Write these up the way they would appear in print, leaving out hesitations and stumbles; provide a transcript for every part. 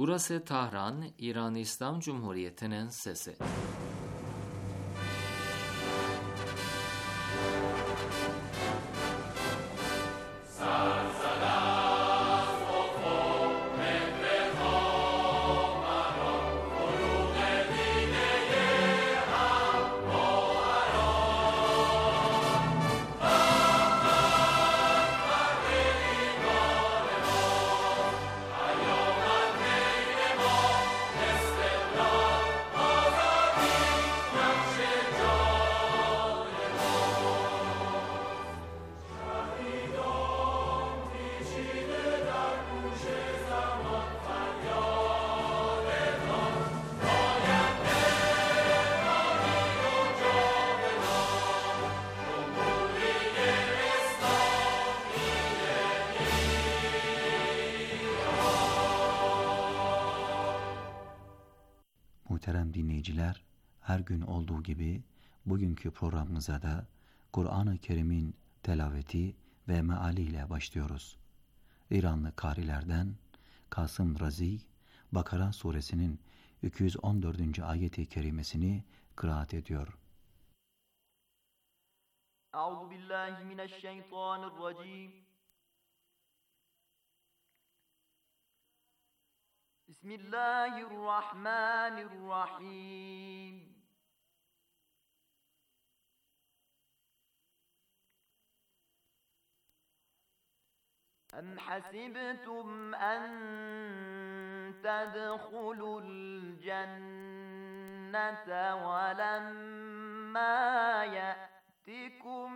Burası Tahran, İran İslam Cumhuriyeti'nin sesi. Muhterem dinleyiciler, her gün olduğu gibi bugünkü programımıza da Kur'an-ı Kerim'in telaveti ve meali ile başlıyoruz. İranlı karilerden Kasım Razi, Bakara suresinin 214. ayeti kerimesini kıraat ediyor. Euzubillahimineşşeytanirracim. Bismillahirrahmanirrahim. Em hasibtum en tedhulul cennete ve lemma ye'tikum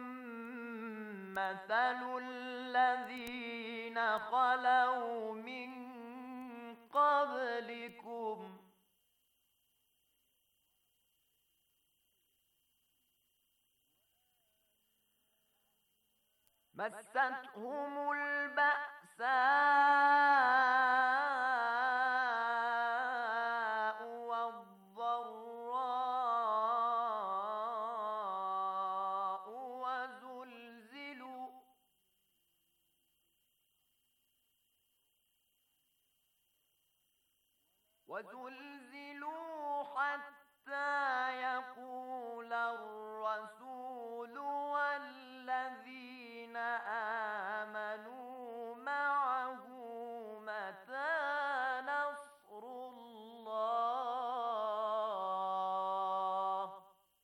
meselüllezine halav min قبلكم مستهم البأساء والضراء وزلزلوا حتى يقول الرسول والذين آمنوا معه متى نصر الله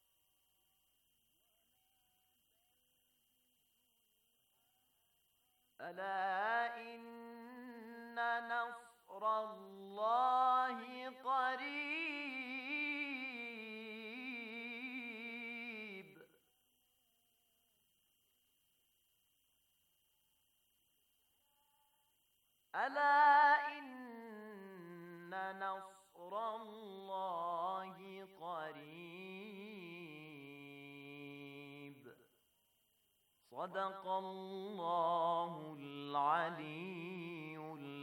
ألا إن نصر الله قريب ألا إن نصر الله قريب صدق الله العلي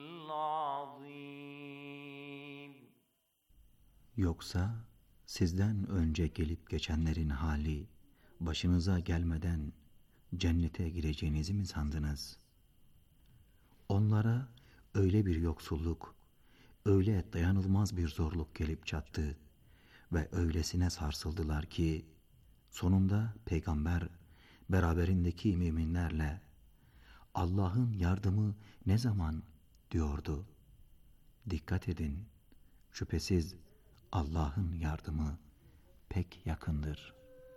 العظيم. Yoksa sizden önce gelip geçenlerin hali başınıza gelmeden cennete gireceğinizi mi sandınız? Onlara öyle bir yoksulluk, öyle dayanılmaz bir zorluk gelip çattı ve öylesine sarsıldılar ki sonunda peygamber beraberindeki müminlerle Allah'ın yardımı ne zaman diyordu. Dikkat edin, şüphesiz Allah'ın yardımı pek yakındır.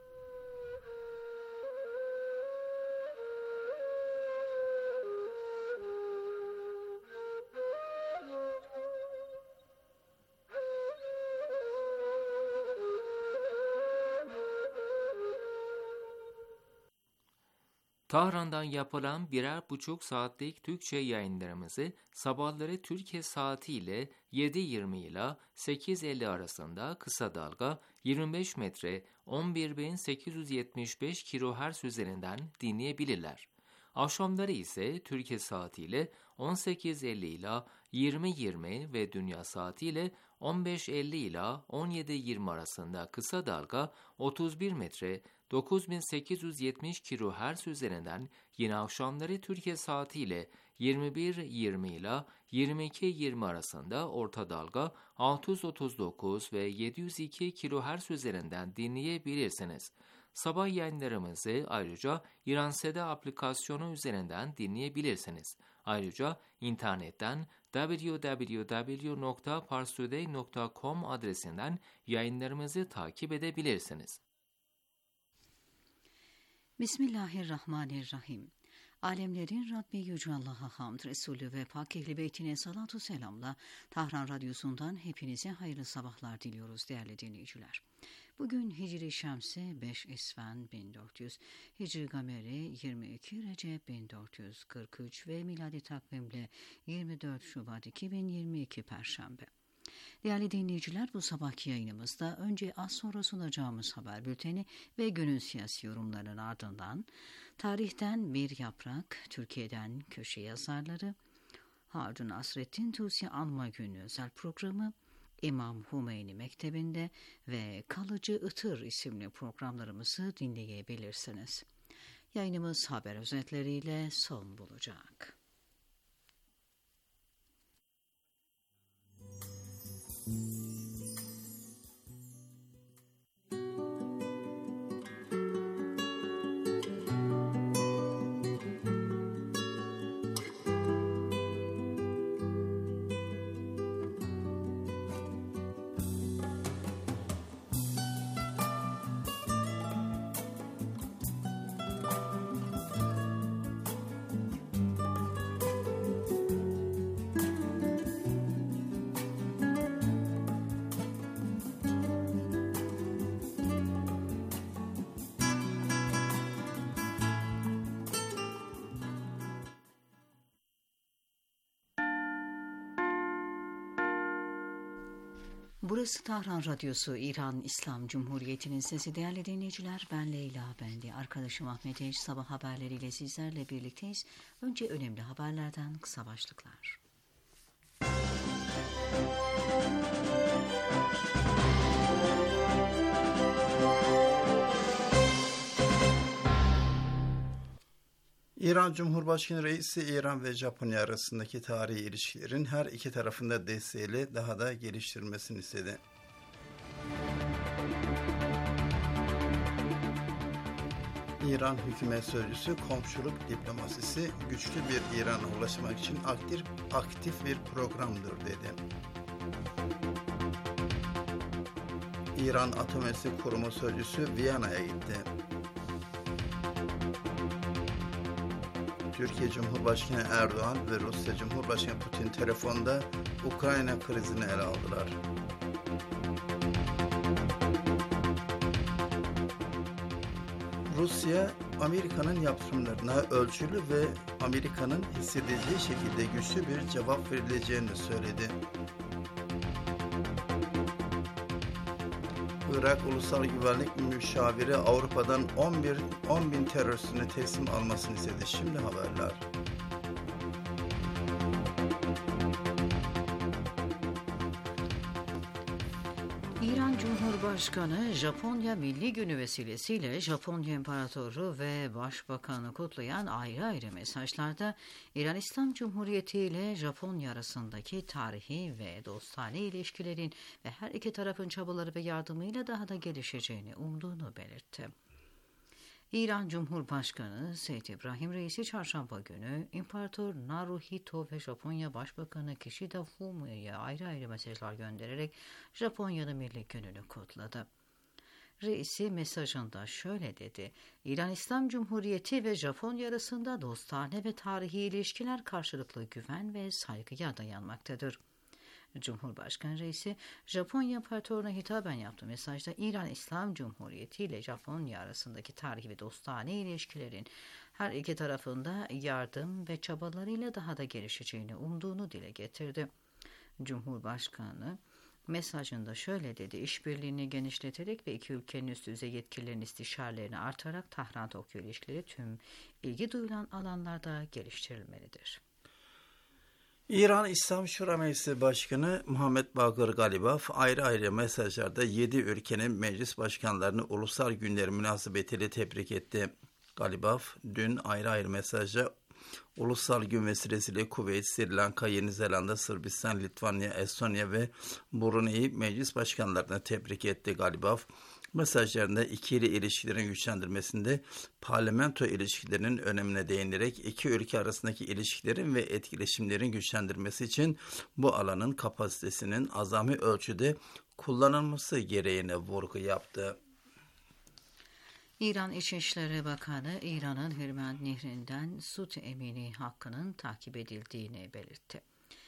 Tahran'dan yapılan 1,5 saatlik Türkçe yayınlarımızı sabahları Türkiye saatiyle 7:20 ile 8:50 arasında kısa dalga 25 metre 11.875 kHz üzerinden dinleyebilirler. Akşamları ise Türkiye saatiyle 18.50 ila 20.20 ve dünya saatiyle 15.50 ila 17.20 arasında kısa dalga 31 metre 9870 kHz üzerinden, yine akşamları Türkiye saatiyle 21.20 ila 22.20 arasında orta dalga 639 ve 702 kHz üzerinden dinleyebilirsiniz. Sabah yayınlarımızı ayrıca İranseda aplikasyonu üzerinden dinleyebilirsiniz. Ayrıca internetten www.parstoday.com adresinden yayınlarımızı takip edebilirsiniz. Bismillahirrahmanirrahim. Alemlerin Rabbi Yüce Allah'a hamd, Resulü ve Pak Ehl-i Beytine salatu selamla Tahran Radyosu'ndan hepinize hayırlı sabahlar diliyoruz değerli dinleyiciler. Bugün Hicri Şemsi 5 İsfen 1400, Hicri Gameri 22 Recep 1443 ve miladi takvimle 24 Şubat 2022 Perşembe. Değerli dinleyiciler, bu sabahki yayınımızda önce az sonra sunacağımız haber bülteni ve günün siyasi yorumlarının ardından tarihten bir yaprak, Türkiye'den köşe yazarları, Harun Nasrettin Tusi Anma Günü özel programı, İmam Hümeyni Mektebi'nde ve Kalıcı Itır isimli programlarımızı dinleyebilirsiniz. Yayınımız haber özetleriyle son bulacak. Burası Tahran Radyosu, İran İslam Cumhuriyeti'nin sesi. Değerli dinleyiciler, ben Leyla Bendi. Arkadaşım Ahmet Eş sabah haberleriyle sizlerle birlikteyiz. Önce önemli haberlerden kısa başlıklar. İran Cumhurbaşkanı Reisi, İran ve Japonya arasındaki tarihi ilişkilerin her iki tarafında desteğiyle daha da geliştirilmesini istedi. İran hükümet sözcüsü, komşuluk diplomasisi güçlü bir İran'a ulaşmak için aktif bir programdır dedi. İran Atom Enerjisi Kurumu sözcüsü Viyana'ya gitti. Türkiye Cumhurbaşkanı Erdoğan ve Rusya Cumhurbaşkanı Putin telefonda Ukrayna krizini ele aldılar. Rusya, Amerika'nın yaptırımlarına ölçülü ve Amerika'nın hissedeceği şekilde güçlü bir cevap verileceğini söyledi. Irak Ulusal Güvenlik Müşaviri Avrupa'dan 10 bin teröristini teslim almasını istedi. Şimdi haberler. İran Cumhurbaşkanı, Japonya Milli Günü vesilesiyle Japonya İmparatoru ve Başbakanı kutlayan ayrı ayrı mesajlarda İran İslam Cumhuriyeti ile Japonya arasındaki tarihi ve dostane ilişkilerin ve her iki tarafın çabaları ve yardımıyla daha da gelişeceğini umduğunu belirtti. İran Cumhurbaşkanı Seyyid İbrahim Reisi çarşamba günü İmparator Naruhito ve Japonya Başbakanı Kishida Fumio'ya ayrı ayrı mesajlar göndererek Japonya'nın milli gününü kutladı. Reisi mesajında şöyle dedi: İran İslam Cumhuriyeti ve Japonya arasında dostane ve tarihi ilişkiler karşılıklı güven ve saygıya dayanmaktadır. Cumhurbaşkanı Reisi, Japonya İmparatorluğu'na hitaben yaptığı mesajda İran İslam Cumhuriyeti ile Japonya arasındaki tarihi ve dostane ilişkilerin her iki tarafında yardım ve çabalarıyla daha da gelişeceğini umduğunu dile getirdi. Cumhurbaşkanı, Mesajında şöyle dedi: işbirliğini genişleterek ve iki ülkenin üst düzey yetkililerin istişarelerini artırarak Tahran-Tokyo ilişkileri tüm ilgi duyulan alanlarda geliştirilmelidir. İran İslam Şura Meclisi Başkanı Muhammed Bakır Galibaf ayrı ayrı mesajlarda 7 ülkenin meclis başkanlarını Ulusal Günleri münasebetiyle tebrik etti. Galibaf dün ayrı ayrı mesajda Ulusal Gün vesilesiyle Kuveyt, Sri Lanka, Yeni Zelanda, Sırbistan, Litvanya, Estonya ve Brunei meclis başkanlarını tebrik etti. Galibaf mesajlarında ikili ilişkilerin güçlendirmesinde parlamento ilişkilerinin önemine değinerek iki ülke arasındaki ilişkilerin ve etkileşimlerin güçlendirmesi için bu alanın kapasitesinin azami ölçüde kullanılması gereğine vurgu yaptı. İran İçişleri Bakanı, İran'ın Hürmüz Nehri'nden su temini hakkının takip edildiğini belirtti.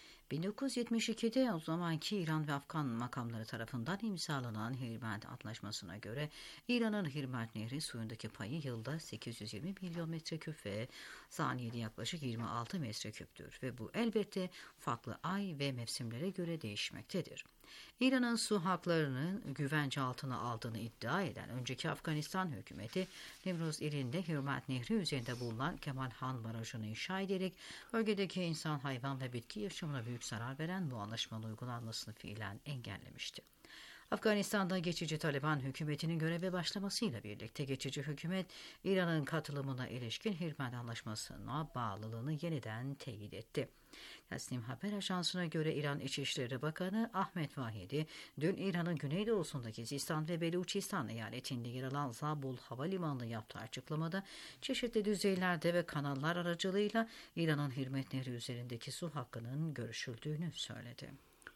1972'de o zamanki İran ve Afgan makamları tarafından imzalanan Hürmüz Antlaşması'na göre İran'ın Hürmüz Nehri suyundaki payı yılda 820 milyon metreküp ve saniyede yaklaşık 26 metreküptür ve bu elbette farklı ay ve mevsimlere göre değişmektedir. İran'ın su haklarının güvence altına aldığını iddia eden önceki Afganistan hükümeti, Nemruz ilinde Hürmüz Nehri üzerinde bulunan Kemal Han Barajı'nı inşa ederek bölgedeki insan, hayvan ve bitki yaşamına büyük zarar veren bu anlaşmanın uygulanmasını fiilen engellemişti. Afganistan'da geçici Taliban hükümetinin göreve başlamasıyla birlikte geçici hükümet, İran'ın katılımına ilişkin Hürmüz Anlaşması'na bağlılığını yeniden teyit etti. Tasnim Haber Ajansı'na göre İran İçişleri Bakanı Ahmet Vahidi, dün İran'ın güneydoğusundaki Sistan ve Beluçistan eyaletinde yer alan Zabul Havalimanı'nda yaptığı açıklamada çeşitli düzeylerde ve kanallar aracılığıyla İran'ın Hürmüz Nehri üzerindeki su hakkının görüşüldüğünü söyledi.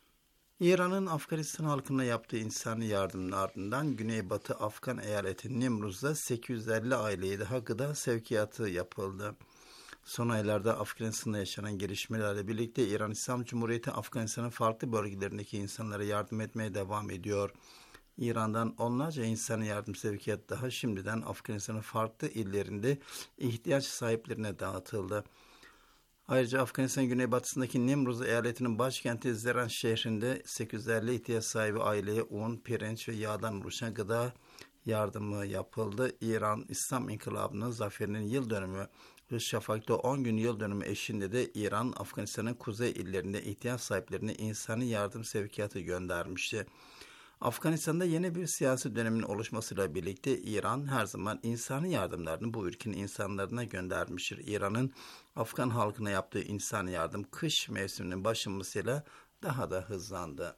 İran'ın Afganistan halkına yaptığı insani yardımın ardından Güneybatı Afgan eyaleti Nimruz'da 850 aileye daha gıda sevkiyatı yapıldı. Son aylarda Afganistan'da yaşanan gelişmelerle birlikte İran İslam Cumhuriyeti Afganistan'ın farklı bölgelerindeki insanlara yardım etmeye devam ediyor. İran'dan onlarca insani yardım sevkiyatı daha şimdiden Afganistan'ın farklı illerinde ihtiyaç sahiplerine dağıtıldı. Ayrıca Afganistan güneybatısındaki Nimruz eyaletinin başkenti Zeran şehrinde 850 ihtiyaç sahibi aileye un, pirinç ve yağdan oluşan gıda yardımı yapıldı. İran İslam İnkılabı'nın zaferinin yıl dönümü ve Şafak'ta 10 gün yıl dönümü eşliğinde de İran, Afganistan'ın kuzey illerinde ihtiyaç sahiplerine insani yardım sevkiyatı göndermişti. Afganistan'da yeni bir siyasi dönemin oluşmasıyla birlikte İran her zaman insani yardımlarını bu ülkenin insanlarına göndermiştir. İran'ın Afgan halkına yaptığı insani yardım kış mevsiminin başlamasıyla daha da hızlandı.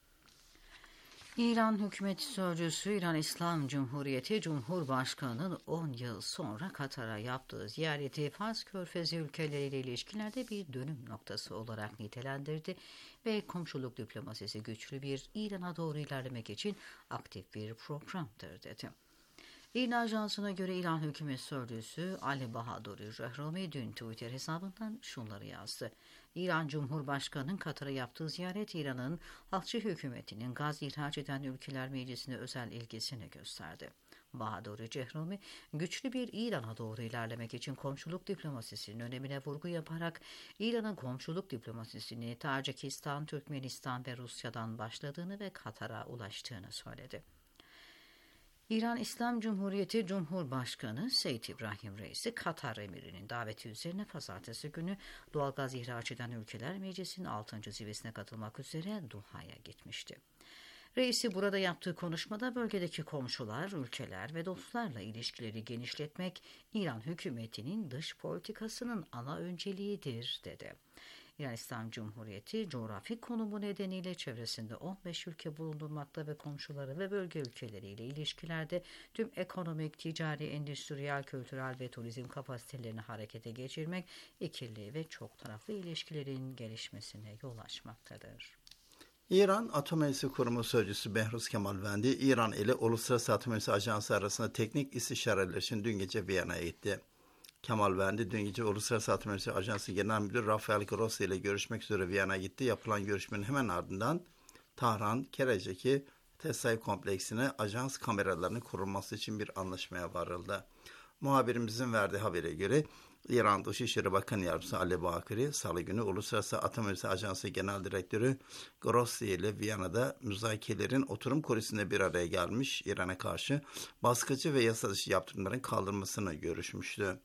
İran Hükümeti Sözcüsü İran İslam Cumhuriyeti Cumhurbaşkanı'nın 10 yıl sonra Katar'a yaptığı ziyareti Fars Körfezi ülkeleriyle ilişkilerde bir dönüm noktası olarak nitelendirdi ve komşuluk diplomasisi güçlü bir İran'a doğru ilerlemek için aktif bir programdır dedi. İran Ajansı'na göre İran Hükümet Sözcüsü Ali Bahaduri Jehrami dün Twitter hesabından şunları yazdı. İran Cumhurbaşkanı'nın Katar'a yaptığı ziyaret İran'ın halkçı hükümetinin gaz ihraç eden ülkeler meclisine özel ilgisini gösterdi. Bahaduri Jehrami, güçlü bir İran'a doğru ilerlemek için komşuluk diplomasisinin önemine vurgu yaparak İran'ın komşuluk diplomasisini Tacikistan, Türkmenistan ve Rusya'dan başladığını ve Katar'a ulaştığını söyledi. İran İslam Cumhuriyeti Cumhurbaşkanı Seyyid İbrahim Reisi, Katar emirinin daveti üzerine pazartesi günü doğalgaz ihraç eden ülkeler meclisinin 6. zirvesine katılmak üzere Doha'ya gitmişti. Reisi burada yaptığı konuşmada bölgedeki komşular, ülkeler ve dostlarla ilişkileri genişletmek İran hükümetinin dış politikasının ana önceliğidir dedi. İran İslam Cumhuriyeti coğrafi konumu nedeniyle çevresinde 15 ülke bulundurmakta ve komşuları ve bölge ülkeleriyle ilişkilerde tüm ekonomik, ticari, endüstriyel, kültürel ve turizm kapasitelerini harekete geçirmek, ikili ve çok taraflı ilişkilerin gelişmesine yol açmaktadır. İran Atom Enerjisi Kurumu Sözcüsü Behruz Kemalvendi, İran ile Uluslararası Atom Enerjisi Ajansı arasında teknik istişareler için dün gece Viyana'ya gitti. Kemalvendi dün gece Uluslararası Atom Enerjisi Ajansı Genel Müdürü Rafael Grossi ile görüşmek üzere Viyana'ya gitti. Yapılan görüşmenin hemen ardından Tahran, Kereceki Tesay kompleksine ajans kameralarının kurulması için bir anlaşmaya varıldı. Muhabirimizin verdiği habere göre İran Dışişleri Bakanı Yardımcısı Ali Bakiri, Salı günü Uluslararası Atom Enerjisi Ajansı Genel Direktörü Grossi ile Viyana'da müzakerelerin oturum kulisinde bir araya gelmiş, İran'a karşı baskıcı ve yasa dışı yaptırımların kaldırılmasını görüşmüştü.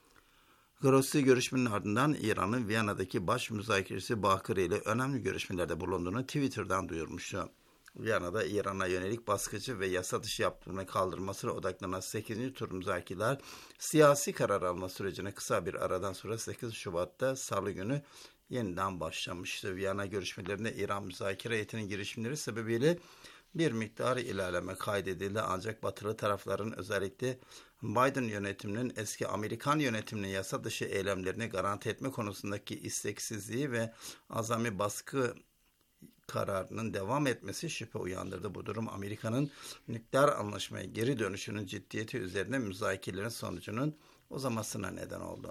Grossi görüşmenin ardından İran'ın Viyana'daki baş müzakeresi Bakiri ile önemli görüşmelerde bulunduğunu Twitter'dan duyurmuştu. Viyana'da İran'a yönelik baskıcı ve yasa dışı yaptırımına kaldırılmasına odaklanan 8. tur müzakereler siyasi karar alma sürecine kısa bir aradan sonra 8 Şubat'ta Salı günü yeniden başlamıştı. Viyana görüşmelerinde İran müzakere heyetinin girişimleri sebebiyle bir miktar ilerleme kaydedildi, ancak batılı tarafların özellikle Biden yönetiminin eski Amerikan yönetiminin yasa dışı eylemlerini garanti etme konusundaki isteksizliği ve azami baskı kararının devam etmesi şüphe uyandırdı. Bu durum Amerika'nın nükleer anlaşmaya geri dönüşünün ciddiyeti üzerine müzakerelerin sonucunun uzamasına neden oldu.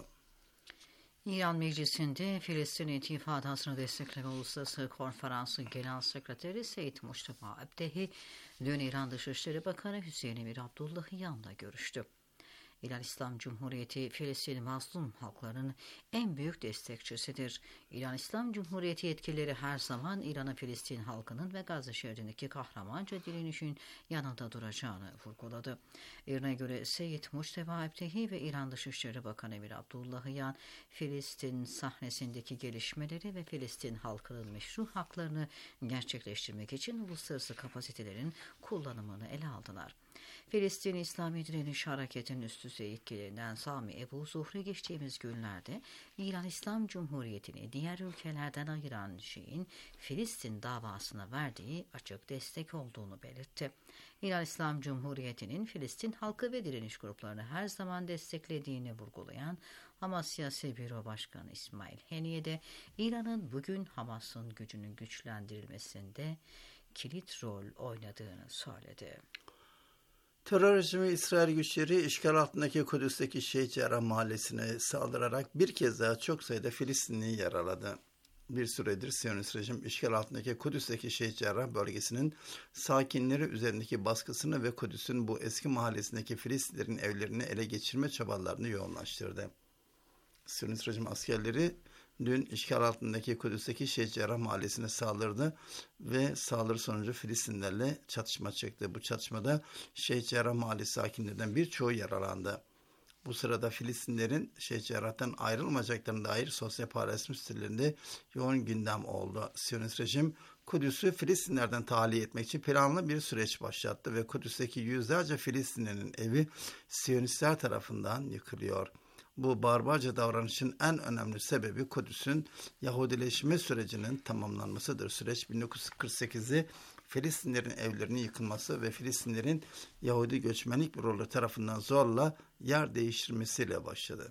İran Meclisi'nde Filistin İntifadası'nı destekleyen Uluslararası Konferansı Genel Sekreteri Seyyid Mustafa Abdehi, dün İran Dışişleri Bakanı Hüseyin Emir Abdullahiyan'la görüştü. İran İslam Cumhuriyeti, Filistin mazlum halklarının en büyük destekçisidir. İran İslam Cumhuriyeti yetkilileri her zaman İran'ın Filistin halkının ve Gazze şeridindeki kahramanca direnişin yanında duracağını vurguladı. İran'a göre Seyyid Mustafa Abdehi ve İran Dışişleri Bakanı Emir Abdullahiyan, Filistin sahnesindeki gelişmeleri ve Filistin halkının meşru haklarını gerçekleştirmek için uluslararası kapasitelerin kullanımını ele aldılar. Filistin İslami Direniş Hareketi'nin üst düzey yetkililerinden Sami Ebu Zuhri geçtiğimiz günlerde İran İslam Cumhuriyeti'ni diğer ülkelerden ayıran şeyin Filistin davasına verdiği açık destek olduğunu belirtti. İran İslam Cumhuriyeti'nin Filistin halkı ve direniş gruplarını her zaman desteklediğini vurgulayan Hamas Siyasi Büro Başkanı İsmail Haniye de İran'ın bugün Hamas'ın gücünün güçlendirilmesinde kilit rol oynadığını söyledi. Terör rejimi İsrail güçleri işgal altındaki Kudüs'teki Şeyh Cerrah mahallesine saldırarak bir kez daha çok sayıda Filistinliyi yaraladı. Bir süredir Siyonist rejim işgal altındaki Kudüs'teki Şeyh Cerrah bölgesinin sakinleri üzerindeki baskısını ve Kudüs'ün bu eski mahallesindeki Filistinlerin evlerini ele geçirme çabalarını yoğunlaştırdı. Siyonist rejim askerleri dün işgal altındaki Kudüs'teki Şeyh Cerrah mahallesine saldırdı ve saldırı sonucu Filistinlerle çatışma çıktı. Bu çatışmada Şeyh Cerrah mahallesi sakinlerinden birçoğu yaralandı. Bu sırada Filistinlerin Şeyh Cerrah'tan ayrılmayacaklarına dair sosyal paylaşım sitelerinde yoğun gündem oldu. Siyonist rejim Kudüs'ü Filistinlerden tahliye etmek için planlı bir süreç başlattı ve Kudüs'teki yüzlerce Filistinlerin evi Siyonistler tarafından yıkılıyor. Bu barbarca davranışın en önemli sebebi Kudüs'ün Yahudileşme sürecinin tamamlanmasıdır. Süreç 1948'de Filistinlerin evlerinin yıkılması ve Filistinlerin Yahudi göçmenlik büroları tarafından zorla yer değiştirmesiyle başladı.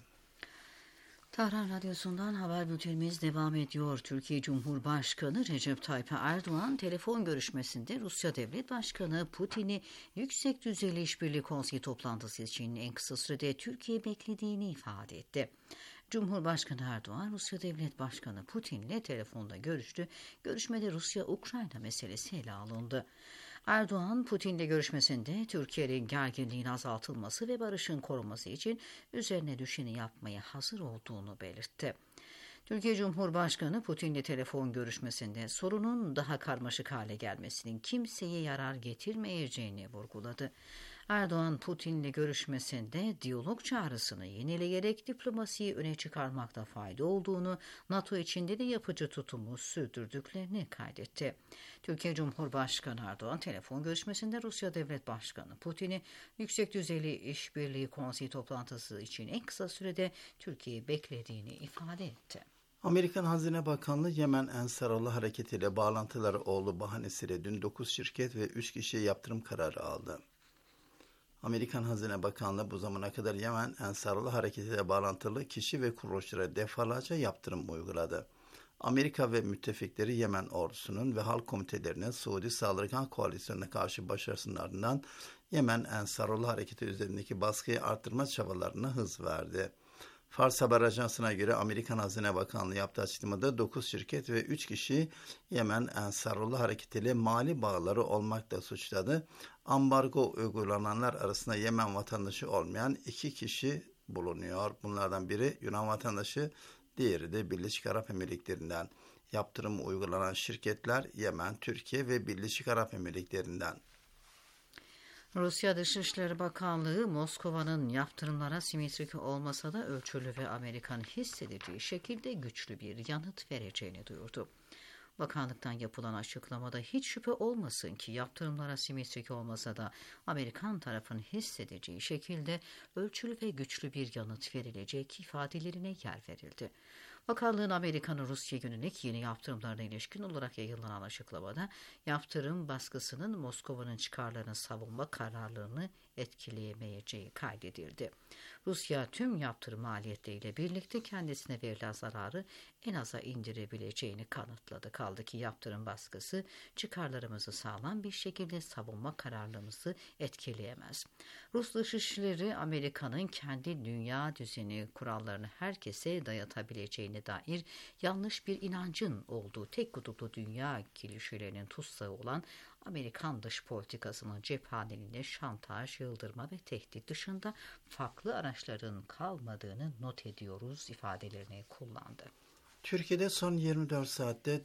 Tahran Radyosu'ndan haber bültenimiz devam ediyor. Türkiye Cumhurbaşkanı Recep Tayyip Erdoğan telefon görüşmesinde Rusya Devlet Başkanı Putin'i Yüksek Düzeyli İşbirliği Konseyi toplantısı için en kısa sürede Türkiye beklediğini ifade etti. Cumhurbaşkanı Erdoğan, Rusya Devlet Başkanı Putin'le telefonda görüştü. Görüşmede Rusya-Ukrayna meselesi ele alındı. Erdoğan, Putin'le görüşmesinde Türkiye'nin gerginliğin azaltılması ve barışın korunması için üzerine düşeni yapmaya hazır olduğunu belirtti. Türkiye Cumhurbaşkanı Putin'le telefon görüşmesinde sorunun daha karmaşık hale gelmesinin kimseye yarar getirmeyeceğini vurguladı. Erdoğan, Putin'le görüşmesinde diyalog çağrısını yenileyerek diplomasiyi öne çıkarmakta fayda olduğunu, NATO içinde de yapıcı tutumu sürdürdüklerini kaydetti. Türkiye Cumhurbaşkanı Erdoğan, telefon görüşmesinde Rusya Devlet Başkanı Putin'i Yüksek Düzeyli İşbirliği Konseyi toplantısı için en kısa sürede Türkiye'yi beklediğini ifade etti. Amerikan Hazine Bakanlığı Yemen Ensarullah Hareketi ile bağlantıları olduğu bahanesiyle dün 9 şirket ve 3 kişiye yaptırım kararı aldı. Amerikan Hazine Bakanlığı bu zamana kadar Yemen Ensarullah Hareketi ile bağlantılı kişi ve kuruluşlara defalarca yaptırım uyguladı. Amerika ve müttefikleri Yemen ordusunun ve halk komitelerine Suudi Saldırgan Koalisyonu'na karşı başarısının ardından Yemen Ensarullah Hareketi üzerindeki baskıyı arttırma çabalarına hız verdi. Fars Haber Ajansı'na göre Amerikan Hazine Bakanlığı yaptığı açıklamada 9 şirket ve 3 kişi Yemen Ensarullah Hareketi ile mali bağları olmakla suçladı. Ambargo uygulananlar arasında Yemen vatandaşı olmayan 2 kişi bulunuyor. Bunlardan biri Yunan vatandaşı, diğeri de Birleşik Arap Emirlikleri'nden. Yaptırımı uygulanan şirketler Yemen, Türkiye ve Birleşik Arap Emirlikleri'nden. Rusya Dışişleri Bakanlığı, Moskova'nın yaptırımlara simetrik olmasa da ölçülü ve Amerikan hissedeceği şekilde güçlü bir yanıt vereceğini duyurdu. Bakanlıktan yapılan açıklamada hiç şüphe olmasın ki yaptırımlara simetrik olmasa da Amerikan tarafın hissedeceği şekilde ölçülü ve güçlü bir yanıt verilecek ifadelerine yer verildi. Bakanlığın Amerika'nın Rusya yönelik yeni yaptırımlarına ilişkin olarak yayınlanan açıklamada yaptırım baskısının Moskova'nın çıkarlarını savunma kararlarını etkileyemeyeceği kaydedildi. Rusya tüm yaptırım maliyetleriyle birlikte kendisine verilen zararı en aza indirebileceğini kanıtladı. Kaldı ki yaptırım baskısı çıkarlarımızı sağlam bir şekilde savunma kararlarımızı etkileyemez. Rus Dışişleri Amerika'nın kendi dünya düzeni kurallarını herkese dayatabileceğine dair yanlış bir inancın olduğu tek kutuplu dünya klişelerinin tutsağı olan Amerikan dış politikasının cephaneliğine şantaj, yıldırma ve tehdit dışında farklı araçların kalmadığını not ediyoruz ifadelerini kullandı. Türkiye'de son 24 saatte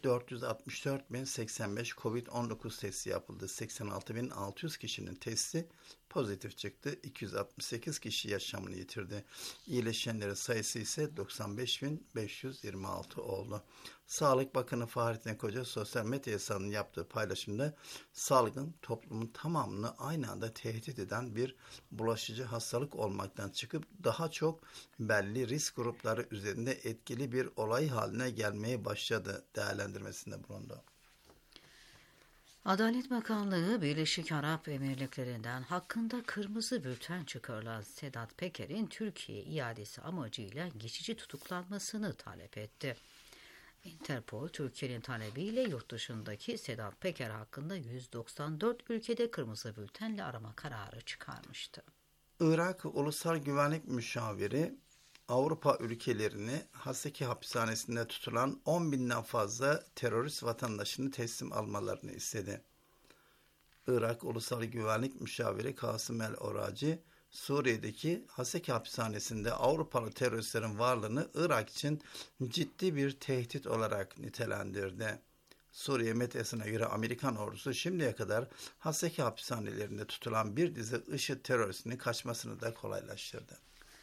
464.085 COVID-19 testi yapıldı. 86.600 kişinin testi pozitif çıktı. 268 kişi yaşamını yitirdi. İyileşenlerin sayısı ise 95.526 oldu. Sağlık Bakanı Fahrettin Koca sosyal medya hesabının yaptığı paylaşımda salgın toplumun tamamını aynı anda tehdit eden bir bulaşıcı hastalık olmaktan çıkıp daha çok belli risk grupları üzerinde etkili bir olay haline gelmeye başladı değerlendirmesinde bulundu. Adalet Bakanlığı, Birleşik Arap Emirlikleri'nden hakkında kırmızı bülten çıkarılan Sedat Peker'in Türkiye iadesi amacıyla geçici tutuklanmasını talep etti. Interpol, Türkiye'nin talebiyle yurt dışındaki Sedat Peker hakkında 194 ülkede kırmızı bültenle arama kararı çıkarmıştı. Irak Ulusal Güvenlik Müşaviri, Avrupa ülkelerini Haseki hapishanesinde tutulan 10.000'den fazla terörist vatandaşını teslim almalarını istedi. Irak Ulusal Güvenlik Müşaviri Kasım el-Oraci, Suriye'deki Haseki hapishanesinde Avrupalı teröristlerin varlığını Irak için ciddi bir tehdit olarak nitelendirdi. Suriye medyasına göre Amerikan ordusu şimdiye kadar Haseki hapishanelerinde tutulan bir dizi IŞİD teröristinin kaçmasını da kolaylaştırdı.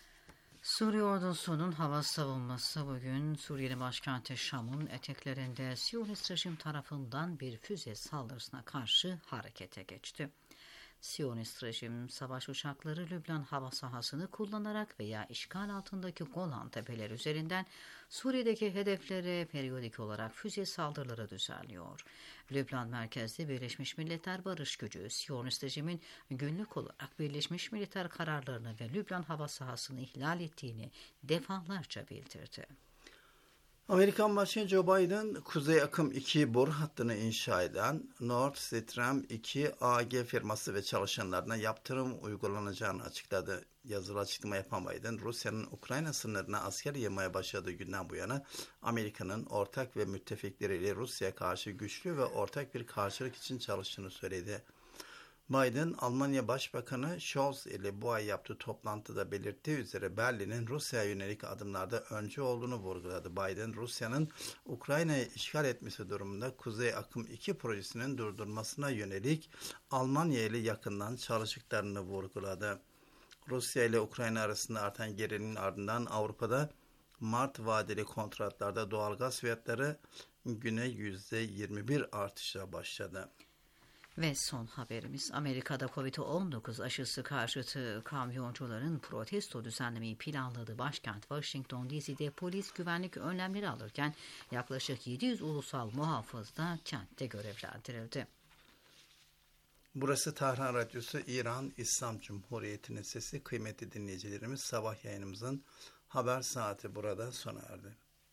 Suriye ordusunun hava savunması bugün Suriye'nin başkenti Şam'ın eteklerinde Siyonist rejim tarafından bir füze saldırısına karşı harekete geçti. Siyonist rejim savaş uçakları Lübnan hava sahasını kullanarak veya işgal altındaki Golan tepeleri üzerinden Suriye'deki hedeflere periyodik olarak füze saldırıları düzenliyor. Lübnan merkezli Birleşmiş Milletler Barış Gücü, Siyonist rejimin günlük olarak Birleşmiş Milletler kararlarını ve Lübnan hava sahasını ihlal ettiğini defalarca bildirdi. Amerikan Başkanı Joe Biden, Kuzey Akım 2 boru hattını inşa eden Nord Stream 2 AG firması ve çalışanlarına yaptırım uygulanacağını açıkladı. Yazılı açıklama yapan Biden, Rusya'nın Ukrayna sınırına asker yığmaya başladığı günden bu yana Amerika'nın ortak ve müttefikleriyle Rusya'ya karşı güçlü ve ortak bir karşılık için çalıştığını söyledi. Biden, Almanya Başbakanı Scholz ile bu ay yaptığı toplantıda belirttiği üzere Berlin'in Rusya'ya yönelik adımlarda öncü olduğunu vurguladı. Biden, Rusya'nın Ukrayna'yı işgal etmesi durumunda Kuzey Akım 2 projesinin durdurmasına yönelik Almanya ile yakından çalıştıklarını vurguladı. Rusya ile Ukrayna arasında artan gerilinin ardından Avrupa'da Mart vadeli kontratlarda doğalgaz fiyatları güne %21 artışa başladı. Ve son haberimiz, Amerika'da Covid-19 aşısı karşıtı kamyoncuların protesto düzenlemeyi planladığı başkent Washington DC'de polis güvenlik önlemleri alırken yaklaşık 700 ulusal muhafız da kentte görevlendirildi. Burası Tahran Radyosu, İran İslam Cumhuriyeti'nin sesi. Kıymetli dinleyicilerimiz, sabah yayınımızın haber saati burada sona erdi.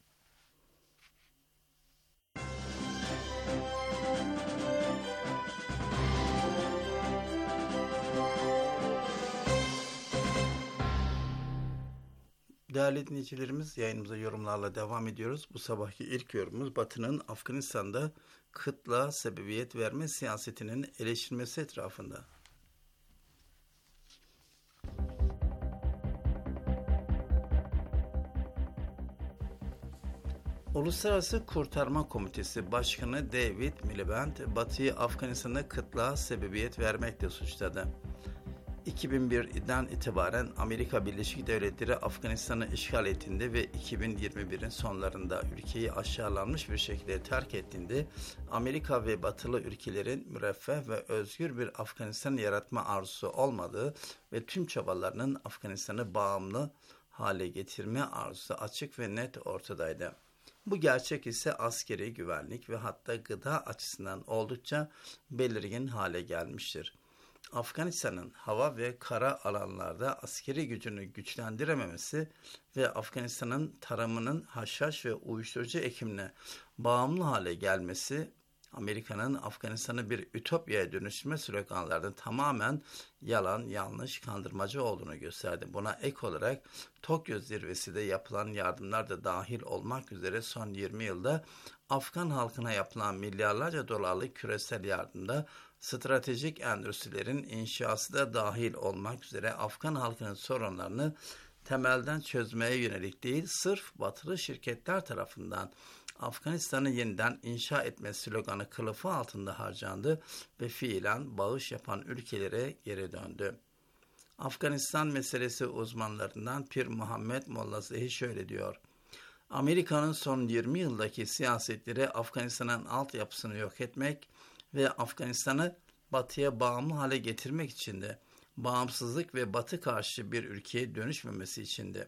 Değerli dinleyicilerimiz, yayınımıza yorumlarla devam ediyoruz. Bu sabahki ilk yorumumuz Batı'nın Afganistan'da kıtlığa sebebiyet verme siyasetinin eleştirilmesi etrafında. Uluslararası Kurtarma Komitesi Başkanı David Miliband, Batı'yı Afganistan'da kıtlığa sebebiyet vermekle suçladı. 2001'den itibaren Amerika Birleşik Devletleri Afganistan'ı işgal ettiğinde ve 2021'in sonlarında ülkeyi aşağılanmış bir şekilde terk ettiğinde Amerika ve batılı ülkelerin müreffeh ve özgür bir Afganistan yaratma arzusu olmadığı ve tüm çabalarının Afganistan'ı bağımlı hale getirme arzusu açık ve net ortadaydı. Bu gerçek ise askeri güvenlik ve hatta gıda açısından oldukça belirgin hale gelmiştir. Afganistan'ın hava ve kara alanlarda askeri gücünü güçlendirememesi ve Afganistan'ın tarımının haşhaş ve uyuşturucu ekimine bağımlı hale gelmesi, Amerika'nın Afganistan'ı bir ütopyaya dönüştürme sloganlarının tamamen yalan, yanlış, kandırmacı olduğunu gösterdi. Buna ek olarak Tokyo zirvesi de yapılan yardımlar da dahil olmak üzere son 20 yılda Afgan halkına yapılan milyarlarca dolarlık küresel yardımda stratejik endüstrilerin inşası da dahil olmak üzere Afgan halkının sorunlarını temelden çözmeye yönelik değil, sırf batılı şirketler tarafından Afganistan'ı yeniden inşa etme sloganı kılıfı altında harcandı ve fiilen bağış yapan ülkelere geri döndü. Afganistan meselesi uzmanlarından Pir Muhammed Mollazehi şöyle diyor: Amerika'nın son 20 yıldaki siyasetleri Afganistan'ın altyapısını yok etmek ve Afganistan'ı batıya bağımlı hale getirmek içindi. Bağımsızlık ve batı karşı bir ülkeye dönüşmemesi içindi.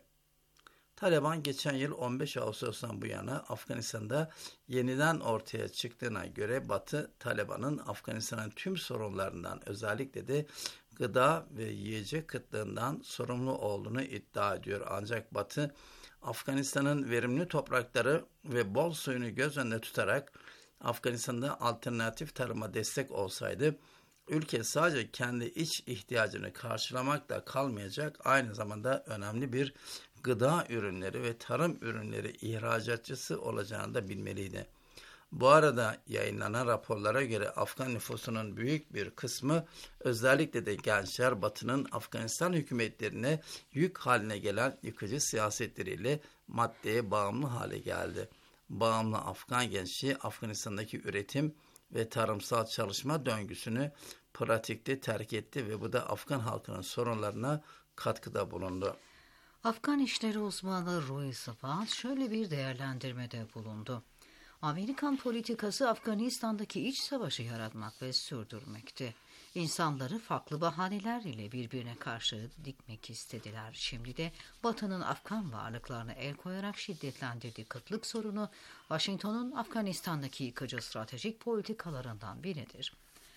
Taliban geçen yıl 15 Ağustos'tan bu yana Afganistan'da yeniden ortaya çıktığına göre Batı, Taliban'ın Afganistan'ın tüm sorunlarından özellikle de gıda ve yiyecek kıtlığından sorumlu olduğunu iddia ediyor. Ancak Batı, Afganistan'ın verimli toprakları ve bol suyunu göz önünde tutarak Afganistan'da alternatif tarıma destek olsaydı, ülke sadece kendi iç ihtiyacını karşılamakla kalmayacak, aynı zamanda önemli bir gıda ürünleri ve tarım ürünleri ihracatçısı olacağını da bilmeliydi. Bu arada yayınlanan raporlara göre Afgan nüfusunun büyük bir kısmı, özellikle de gençler, Batı'nın Afganistan hükümetlerine yük haline gelen yıkıcı siyasetleriyle maddeye bağımlı hale geldi. Bağımlı Afgan gençliği Afganistan'daki üretim ve tarımsal çalışma döngüsünü pratikte terk etti ve bu da Afgan halkının sorunlarına katkıda bulundu. Afgan işleri uzmanı Roy Safat şöyle bir değerlendirmede bulundu. Amerikan politikası Afganistan'daki iç savaşı yaratmak ve sürdürmekti. İnsanları farklı bahaneler ile birbirine karşı dikmek istediler. Şimdi de Batı'nın Afgan varlıklarına el koyarak şiddetlendirdiği kıtlık sorunu Washington'un Afganistan'daki yıkıcı stratejik politikalarından biridir.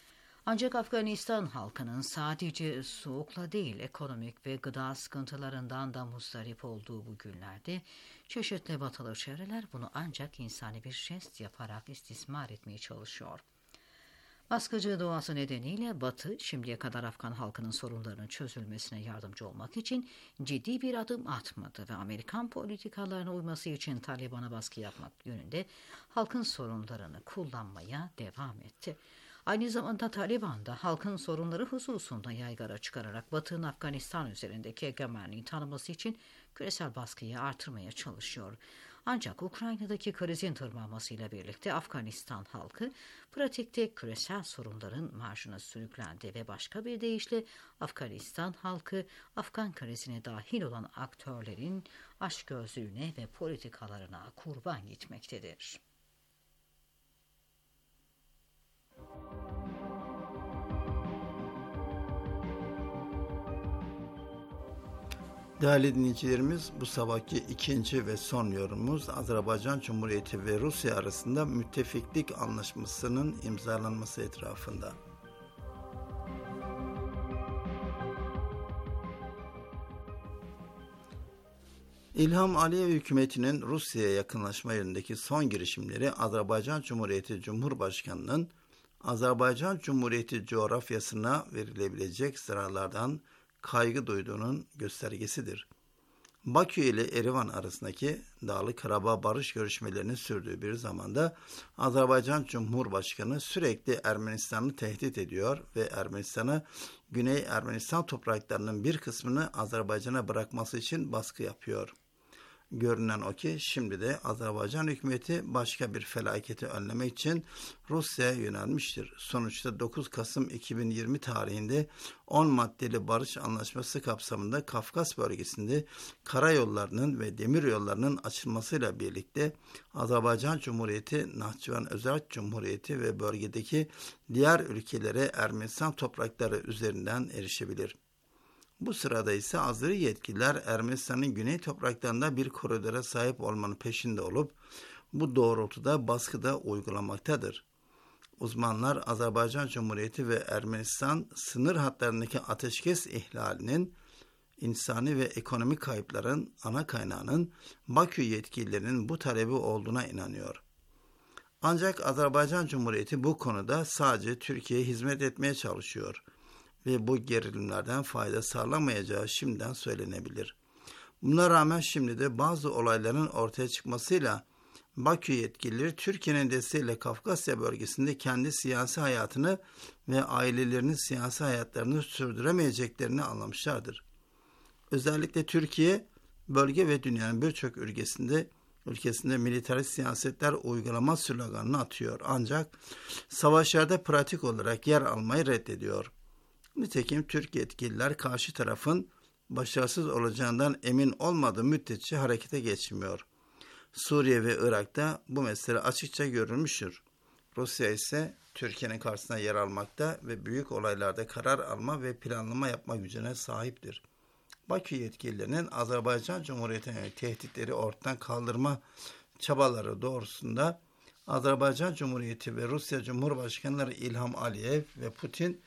Ancak Afganistan halkının sadece soğukla değil, ekonomik ve gıda sıkıntılarından da muzdarip olduğu bu günlerde çeşitli batılı çevreler bunu ancak insani bir jest yaparak istismar etmeye çalışıyor. Baskıcı doğası nedeniyle Batı şimdiye kadar Afgan halkının sorunlarının çözülmesine yardımcı olmak için ciddi bir adım atmadı ve Amerikan politikalarına uyması için Taliban'a baskı yapmak yönünde halkın sorunlarını kullanmaya devam etti. Aynı zamanda Taliban da halkın sorunları hususunda yaygara çıkararak Batı'nın Afganistan üzerindeki egemenliği tanıması için küresel baskıyı artırmaya çalışıyor. Ancak Ukrayna'daki krizin tırmanmasıyla birlikte Afganistan halkı pratikte küresel sorunların marjına sürüklendi ve başka bir deyişle Afganistan halkı Afgan krizine dahil olan aktörlerin açgözlüğüne ve politikalarına kurban gitmektedir. Değerli dinleyicilerimiz, bu sabahki ikinci ve son yorumumuz Azerbaycan Cumhuriyeti ve Rusya arasında müttefiklik anlaşmasının imzalanması etrafında. İlham Aliyev hükümetinin Rusya'ya yakınlaşma yönündeki son girişimleri Azerbaycan Cumhuriyeti Cumhurbaşkanı'nın Azerbaycan Cumhuriyeti coğrafyasına verilebilecek zararlardan kaygı duyduğunun göstergesidir. Bakü ile Erivan arasındaki Dağlı Karabağ barış görüşmelerinin sürdüğü bir zamanda Azerbaycan Cumhurbaşkanı sürekli Ermenistan'ı tehdit ediyor ve Ermenistan'a Güney Ermenistan topraklarının bir kısmını Azerbaycan'a bırakması için baskı yapıyor. Görünen o ki şimdi de Azerbaycan hükümeti başka bir felaketi önlemek için Rusya'ya yönelmiştir. Sonuçta 9 Kasım 2020 tarihinde 10 maddeli barış anlaşması kapsamında Kafkas bölgesinde karayollarının ve demiryollarının açılmasıyla birlikte Azerbaycan Cumhuriyeti, Nahçıvan Özel Cumhuriyeti ve bölgedeki diğer ülkelere Ermenistan toprakları üzerinden erişebilir. Bu sırada ise Azeri yetkililer Ermenistan'ın güney topraklarında bir koridora sahip olmanın peşinde olup bu doğrultuda baskı da uygulamaktadır. Uzmanlar Azerbaycan Cumhuriyeti ve Ermenistan sınır hatlarındaki ateşkes ihlalinin, insani ve ekonomik kayıpların ana kaynağının Bakü yetkililerinin bu talebi olduğuna inanıyor. Ancak Azerbaycan Cumhuriyeti bu konuda sadece Türkiye'ye hizmet etmeye çalışıyor ve bu gerilimlerden fayda sağlamayacağı şimdiden söylenebilir. Buna rağmen şimdi de bazı olayların ortaya çıkmasıyla Bakü yetkilileri Türkiye'nin desteğiyle Kafkasya bölgesinde kendi siyasi hayatını ve ailelerinin siyasi hayatlarını sürdüremeyeceklerini anlamışlardır. Özellikle Türkiye, bölge ve dünyanın birçok ülkesinde militarist siyasetler uygulama sloganını atıyor. Ancak savaşlarda pratik olarak yer almayı reddediyor. Nitekim Türk yetkililer karşı tarafın başarısız olacağından emin olmadığı müddetçe harekete geçmiyor. Suriye ve Irak'ta bu mesele açıkça görülmüştür. Rusya ise Türkiye'nin karşısına yer almakta ve büyük olaylarda karar alma ve planlama yapma gücüne sahiptir. Bakü yetkililerinin Azerbaycan Cumhuriyeti'ne tehditleri ortadan kaldırma çabaları doğrusunda Azerbaycan Cumhuriyeti ve Rusya Cumhurbaşkanları İlham Aliyev ve Putin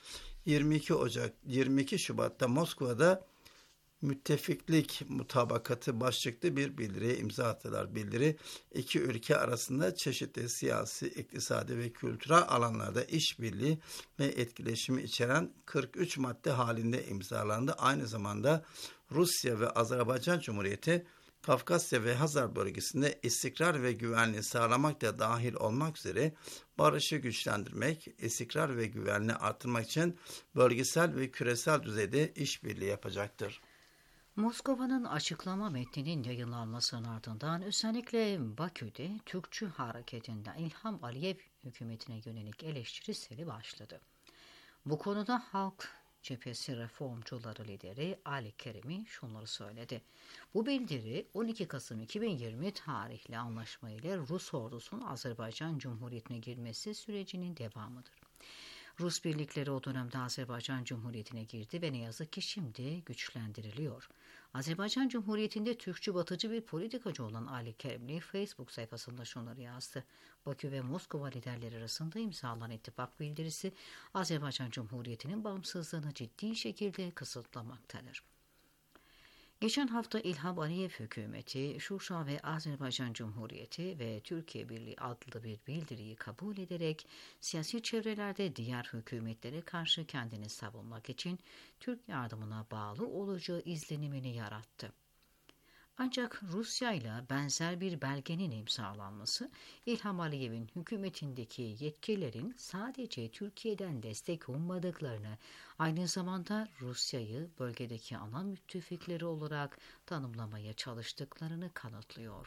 22 Şubat'ta Moskova'da müttefiklik mutabakatı başlıklı bir bildiriye imza attılar. Bildiri iki ülke arasında çeşitli siyasi, iktisadi ve kültürel alanlarda işbirliği ve etkileşimi içeren 43 madde halinde imzalandı. Aynı zamanda Rusya ve Azerbaycan Cumhuriyeti Kafkasya ve Hazar bölgesinde istikrar ve güvenliği sağlamak da dahil olmak üzere barışı güçlendirmek, istikrar ve güvenliği artırmak için bölgesel ve küresel düzeyde işbirliği yapacaktır. Moskova'nın açıklama metninin yayınlanmasının ardından özellikle Bakü'de Türkçü hareketinden İlham Aliyev hükümetine yönelik eleştiri seli başladı. Bu konuda Halk Cephesi Reformcuları lideri Ali Kerimi şunları söyledi. Bu bildiri 12 Kasım 2020 tarihli anlaşma ile Rus ordusunun Azerbaycan Cumhuriyeti'ne girmesi sürecinin devamıdır. Rus birlikleri o dönemde Azerbaycan Cumhuriyeti'ne girdi ve ne yazık ki şimdi güçlendiriliyor. Azerbaycan Cumhuriyeti'nde Türkçü batıcı bir politikacı olan Ali Kerimli Facebook sayfasında şunları yazdı. Bakü ve Moskova liderleri arasında imzalanan ittifak bildirisi Azerbaycan Cumhuriyeti'nin bağımsızlığını ciddi şekilde kısıtlamaktadır. Geçen hafta İlham Aliyev hükümeti, Şuşa ve Azerbaycan Cumhuriyeti ve Türkiye Birliği adlı bir bildiriyi kabul ederek siyasi çevrelerde diğer hükümetlere karşı kendini savunmak için Türk yardımına bağlı olacağı izlenimini yarattı. Ancak Rusya ile benzer bir belgenin imzalanması, İlham Aliyev'in hükümetindeki yetkililerin sadece Türkiye'den destek ummadıklarını, aynı zamanda Rusya'yı bölgedeki ana müttefikleri olarak tanımlamaya çalıştıklarını kanıtlıyor.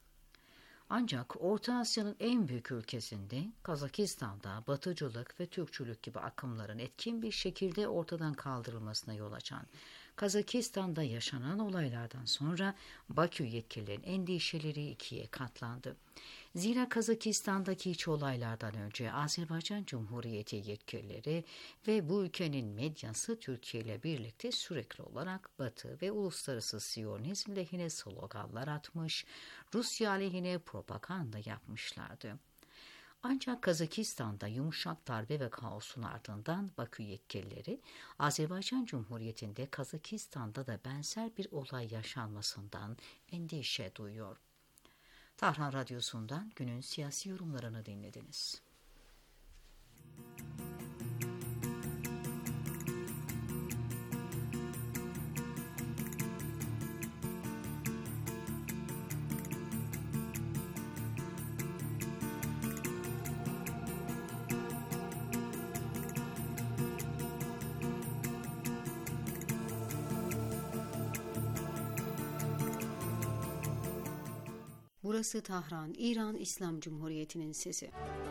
Ancak Orta Asya'nın en büyük ülkesinde, Kazakistan'da batıcılık ve Türkçülük gibi akımların etkin bir şekilde ortadan kaldırılmasına yol açan Kazakistan'da yaşanan olaylardan sonra Bakü yetkililerinin endişeleri ikiye katlandı. Zira Kazakistan'daki iç olaylardan önce Azerbaycan Cumhuriyeti yetkilileri ve bu ülkenin medyası Türkiye ile birlikte sürekli olarak Batı ve uluslararası Siyonizm lehine sloganlar atmış, Rusya aleyhine propaganda yapmışlardı. Ancak Kazakistan'da yumuşak darbe ve kaosun ardından Bakü yetkilileri Azerbaycan Cumhuriyeti'nde Kazakistan'da da benzer bir olay yaşanmasından endişe duyuyor. Tahran Radyosu'ndan günün siyasi yorumlarını dinlediniz. Burası Tahran, İran İslam Cumhuriyeti'nin sesi.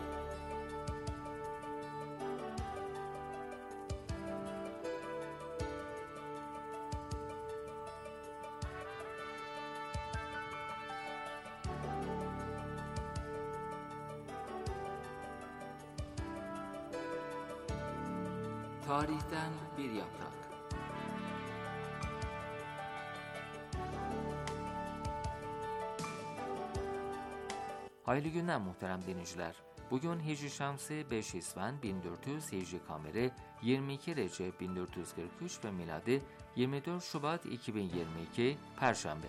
Tarihten bir yaprak. Hayırlı günler muhterem dinleyiciler. Bugün Hicri Şemsi 5 İsven 1400 Hicri Kameri 22 Recep 1443 ve miladi 24 Şubat 2022 Perşembe.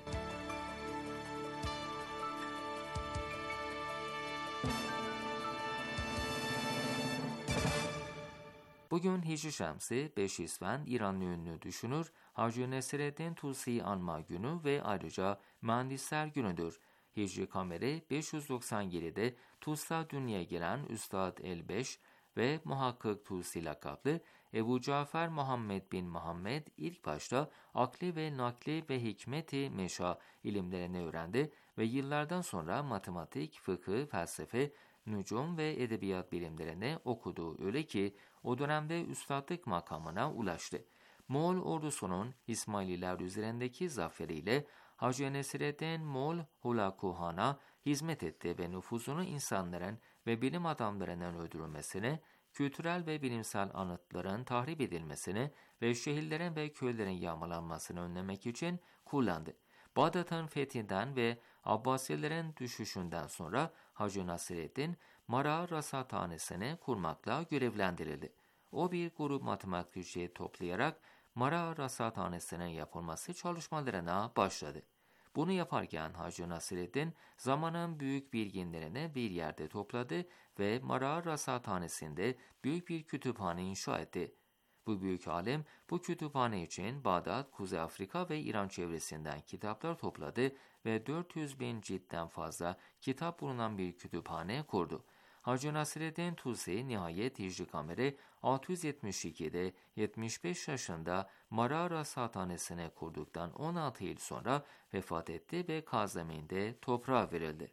Bugün Hicri Şemsi 5 İsven İranlı ünlü düşünür Hacı Nesireddin Tusi'yi anma günü ve ayrıca mühendisler günüdür. Hicri Kameri 597'de Tus'ta dünyaya gelen Üstad el-Beş ve Muhakkık Tusi lakaplı Ebu Cafer Muhammed bin Muhammed ilk başta akli ve nakli ve hikmeti meşa ilimlerini öğrendi ve yıllardan sonra matematik, fıkıh, felsefe, nücum ve edebiyat bilimlerini okudu. Öyle ki o dönemde üstadlık makamına ulaştı. Moğol ordusunun İsmaililer üzerindeki zaferiyle Hacı Nesireddin Moğol Hulakuhan'a hizmet etti ve nüfuzunu insanların ve bilim adamlarının öldürülmesini, kültürel ve bilimsel anıtların tahrip edilmesini ve şehirlerin ve köylerin yağmalanmasını önlemek için kullandı. Bağdat'ın fethinden ve Abbasilerin düşüşünden sonra Hacı Nasireddin Mara Rasathanesi'ni kurmakla görevlendirildi. O bir grup matematikçiyi toplayarak Mara Rasathanesi'nin yapılması çalışmalarına başladı. Bunu yaparken Hacı Nasireddin zamanın büyük bilginlerini bir yerde topladı ve Mara Rasathanesi'nde büyük bir kütüphane inşa etti. Bu büyük alim bu kütüphane için Bağdat, Kuzey Afrika ve İran çevresinden kitaplar topladı ve 400 bin ciltten fazla kitap bulunan bir kütüphane kurdu. Hacı Nasireddin Tusi nihayet Hicri Kameri 672'de 75 yaşında Mara Rasathanesi'ni kurduktan 16 yıl sonra vefat etti ve Kazemi'nde toprağa verildi.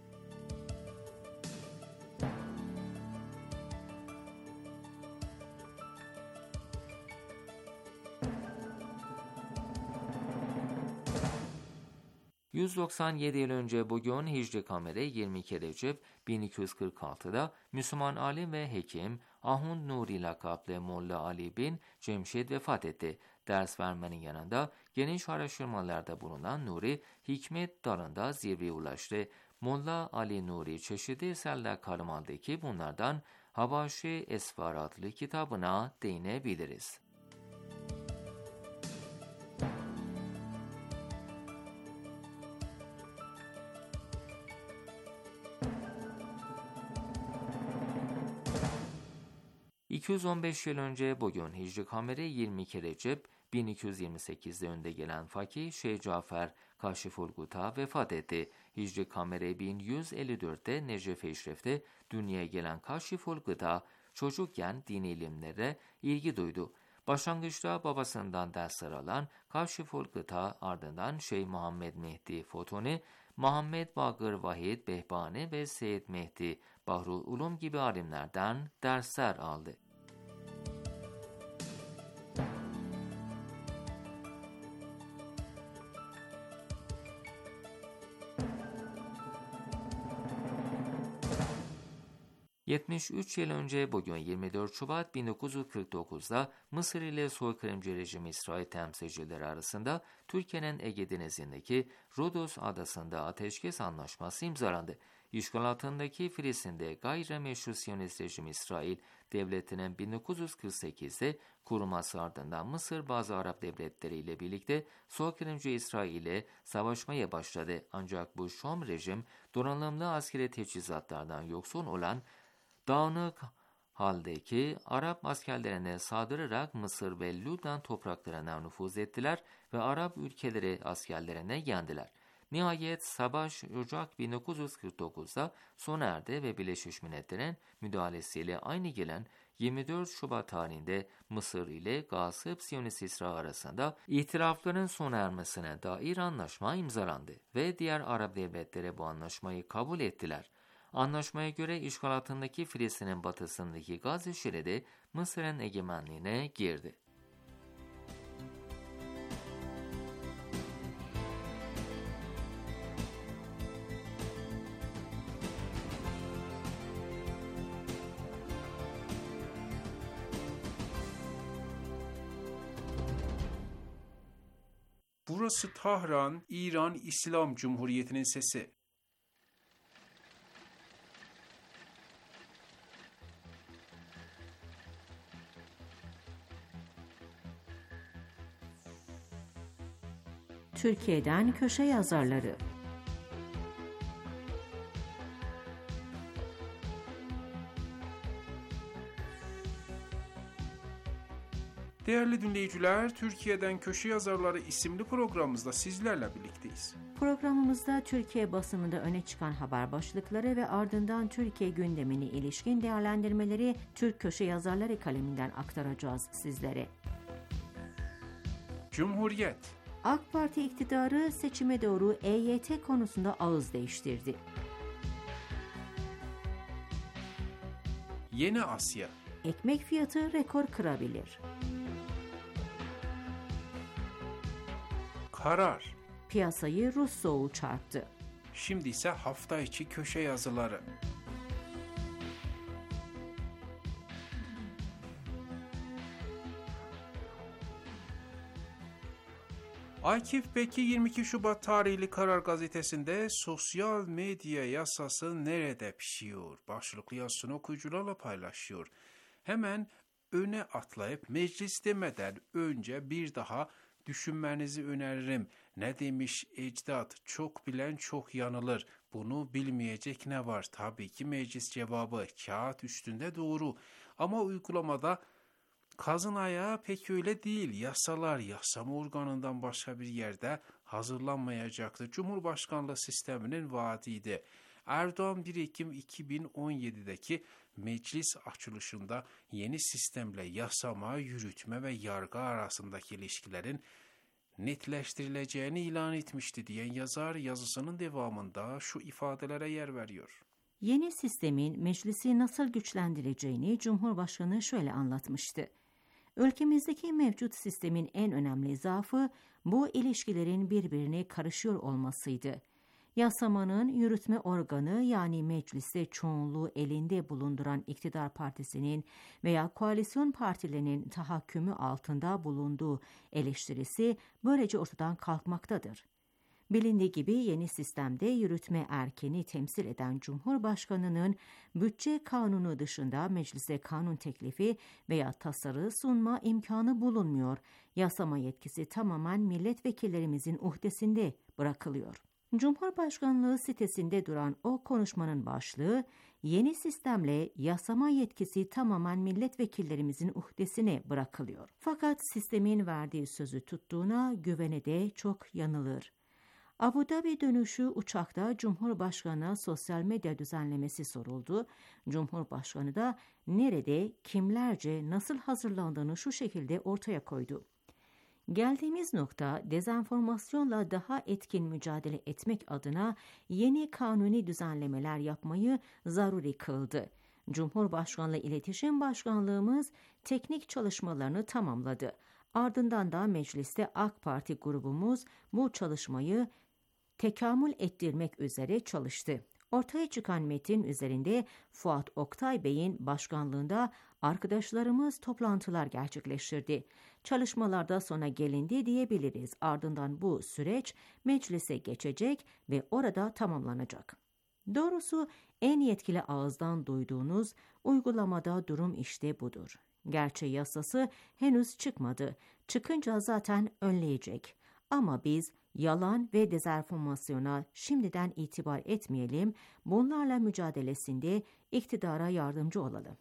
...197 yıl önce bugün Hicri Kameri 22 Recep 1246'da Müslüman alim ve hekim Ahund Nuri lakaplı Molla Ali bin Cemşid vefat etti. Ders vermenin yanında geniş araştırmalarda bulunan Nuri, hikmet dalında zirveye ulaştı. Molla Ali Nuri çeşitli eserler kalem aldı ki bunlardan Habaşi Esfar adlı kitabına değinebiliriz. ...215 yıl önce bugün Hicri Kameri 22 Recep 1228'de önde gelen fakih Şeyh Cafer Kaşiful Guta vefat etti. Hicri Kameri 1154'te Necef-i Eşref'te dünyaya gelen Kaşiful Guta çocukken dini ilimlere ilgi duydu. Başlangıçta babasından dersler alan Kaşiful Guta ardından Şeyh Muhammed Mehdi Fotoni, Muhammed Bagır Vahid Behbani ve Seyyid Mehdi Bahrul Ulum gibi alimlerden dersler aldı. ...73 yıl önce bugün 24 Şubat 1949'da Mısır ile soykırımcı rejim İsrail temsilcileri arasında Türkiye'nin Ege Denizi'ndeki Rodos adasında ateşkes anlaşması imzalandı. İşgal altındaki Filistin'de gayrimeşru Siyonist rejim İsrail devletinin 1948'de kurulması ardından Mısır bazı Arap devletleri ile birlikte soykırımcı İsrail ile savaşmaya başladı. Ancak bu Şam rejim donanımlı askeri teçhizatlardan yoksun olan dağınık haldeki Arap askerlerine saldırarak Mısır ve Lübnan topraklarına nüfuz ettiler ve Arap ülkeleri askerlerine yendiler. Nihayet savaş Ocak 1949'da sona erdi ve Birleşmiş Milletler'in müdahalesiyle aynı gelen 24 Şubat tarihinde Mısır ile Gasip Siyonist İsrail arasında ihtilafların sona ermesine dair anlaşma imzalandı ve diğer Arap devletleri bu anlaşmayı kabul ettiler. Anlaşmaya göre işgal altındaki Filistin'in batısındaki Gazze şeridi Mısır'ın egemenliğine girdi. Burası Tahran, İran İslam Cumhuriyeti'nin sesi. Türkiye'den köşe yazarları. Değerli dinleyiciler, Türkiye'den Köşe Yazarları isimli programımızda sizlerle birlikteyiz. Programımızda Türkiye basınında öne çıkan haber başlıkları ve ardından Türkiye gündemine ilişkin değerlendirmeleri Türk Köşe Yazarları kaleminden aktaracağız sizlere. Cumhuriyet. AK Parti iktidarı seçime doğru EYT konusunda ağız değiştirdi. Yeni Asya. Ekmek fiyatı rekor kırabilir. Karar. Piyasayı Rus soğuğu çarptı. Şimdi ise hafta içi köşe yazıları. Akif Beki 22 Şubat tarihli Karar Gazetesi'nde sosyal medya yasası nerede pişiyor başlıklı yazısını okuyucularla paylaşıyor. Hemen öne atlayıp meclis demeden önce bir daha düşünmenizi öneririm. Ne demiş ecdat? Çok bilen çok yanılır. Bunu bilmeyecek ne var? Tabii ki meclis cevabı kağıt üstünde doğru. Ama uygulamada kazın ayağı pek öyle değil. Yasalar yasama organından başka bir yerde hazırlanmayacaktı. Cumhurbaşkanlığı sisteminin vaadiydi. Erdoğan 1 Ekim 2017'deki meclis açılışında yeni sistemle yasama, yürütme ve yargı arasındaki ilişkilerin netleştirileceğini ilan etmişti diyen yazar yazısının devamında şu ifadelere yer veriyor. Yeni sistemin meclisi nasıl güçlendireceğini Cumhurbaşkanı şöyle anlatmıştı. Ülkemizdeki mevcut sistemin en önemli zaafı bu ilişkilerin birbirine karışıyor olmasıydı. Yasamanın yürütme organı yani mecliste çoğunluğu elinde bulunduran iktidar partisinin veya koalisyon partilerinin tahakkümü altında bulunduğu eleştirisi böylece ortadan kalkmaktadır. Bilindiği gibi yeni sistemde yürütme erkeni temsil eden Cumhurbaşkanı'nın bütçe kanunu dışında meclise kanun teklifi veya tasarı sunma imkanı bulunmuyor. Yasama yetkisi tamamen milletvekillerimizin uhdesinde bırakılıyor. Cumhurbaşkanlığı sitesinde duran o konuşmanın başlığı, yeni sistemle yasama yetkisi tamamen milletvekillerimizin uhdesine bırakılıyor. Fakat sistemin verdiği sözü tuttuğuna güvene de çok yanılır. Abu Dhabi dönüşü uçakta Cumhurbaşkanı'na sosyal medya düzenlemesi soruldu. Cumhurbaşkanı da nerede, kimlerce, nasıl hazırlandığını şu şekilde ortaya koydu. Geldiğimiz nokta dezenformasyonla daha etkin mücadele etmek adına yeni kanuni düzenlemeler yapmayı zaruri kıldı. Cumhurbaşkanlığı İletişim Başkanlığımız teknik çalışmalarını tamamladı. Ardından da mecliste AK Parti grubumuz bu çalışmayı tekamül ettirmek üzere çalıştı. Ortaya çıkan metin üzerinde Fuat Oktay Bey'in başkanlığında arkadaşlarımız toplantılar gerçekleştirdi. Çalışmalarda sona gelindi diyebiliriz. Ardından bu süreç meclise geçecek ve orada tamamlanacak. Doğrusu en yetkili ağızdan duyduğunuz uygulamada durum işte budur. Gerçi yasası henüz çıkmadı. Çıkınca zaten önleyecek. Ama biz yalan ve dezenformasyona şimdiden itibar etmeyelim, bunlarla mücadelesinde iktidara yardımcı olalım.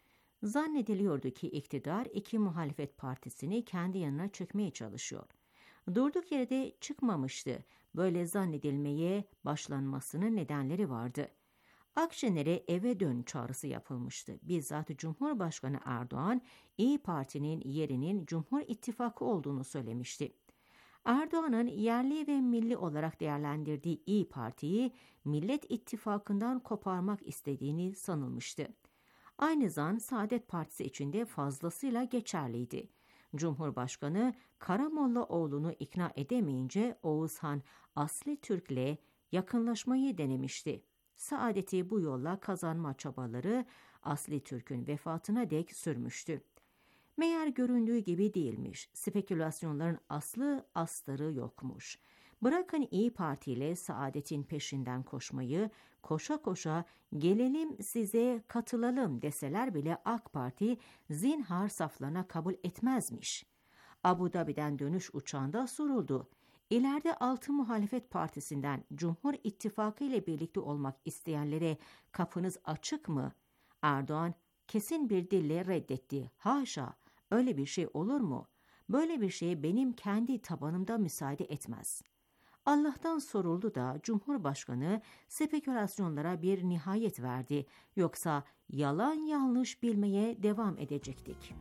Zannediliyordu ki iktidar iki muhalefet partisini kendi yanına çekmeye çalışıyor. Durduk yere de çıkmamıştı. Böyle zannedilmeye başlanmasının nedenleri vardı. Akşener'e eve dön çağrısı yapılmıştı. Bizzat Cumhurbaşkanı Erdoğan, İYİ Parti'nin yerinin Cumhur İttifakı olduğunu söylemişti. Erdoğan'ın yerli ve milli olarak değerlendirdiği İYİ Parti'yi Millet İttifakı'ndan koparmak istediğini sanılmıştı. Aynı zan Saadet Partisi için de fazlasıyla geçerliydi. Cumhurbaşkanı Karamollaoğlu'nu ikna edemeyince Oğuzhan Asli Türk'le yakınlaşmayı denemişti. Saadet'i bu yolla kazanma çabaları Asli Türk'ün vefatına dek sürmüştü. Meğer göründüğü gibi değilmiş. Spekülasyonların aslı astarı yokmuş. Bırakın İYİ Parti ile Saadet'in peşinden koşmayı, koşa koşa gelelim size katılalım deseler bile AK Parti zinhar saflarına kabul etmezmiş. Abu Dhabi'den dönüş uçağında soruldu. İleride Altı Muhalefet Partisi'nden Cumhur İttifakı ile birlikte olmak isteyenlere kapınız açık mı? Erdoğan kesin bir dille reddetti. Haşa, öyle bir şey olur mu? Böyle bir şeye benim kendi tabanımda müsaade etmez. Allah'tan soruldu da Cumhurbaşkanı spekülasyonlara bir nihayet verdi. Yoksa yalan yanlış bilmeye devam edecektik.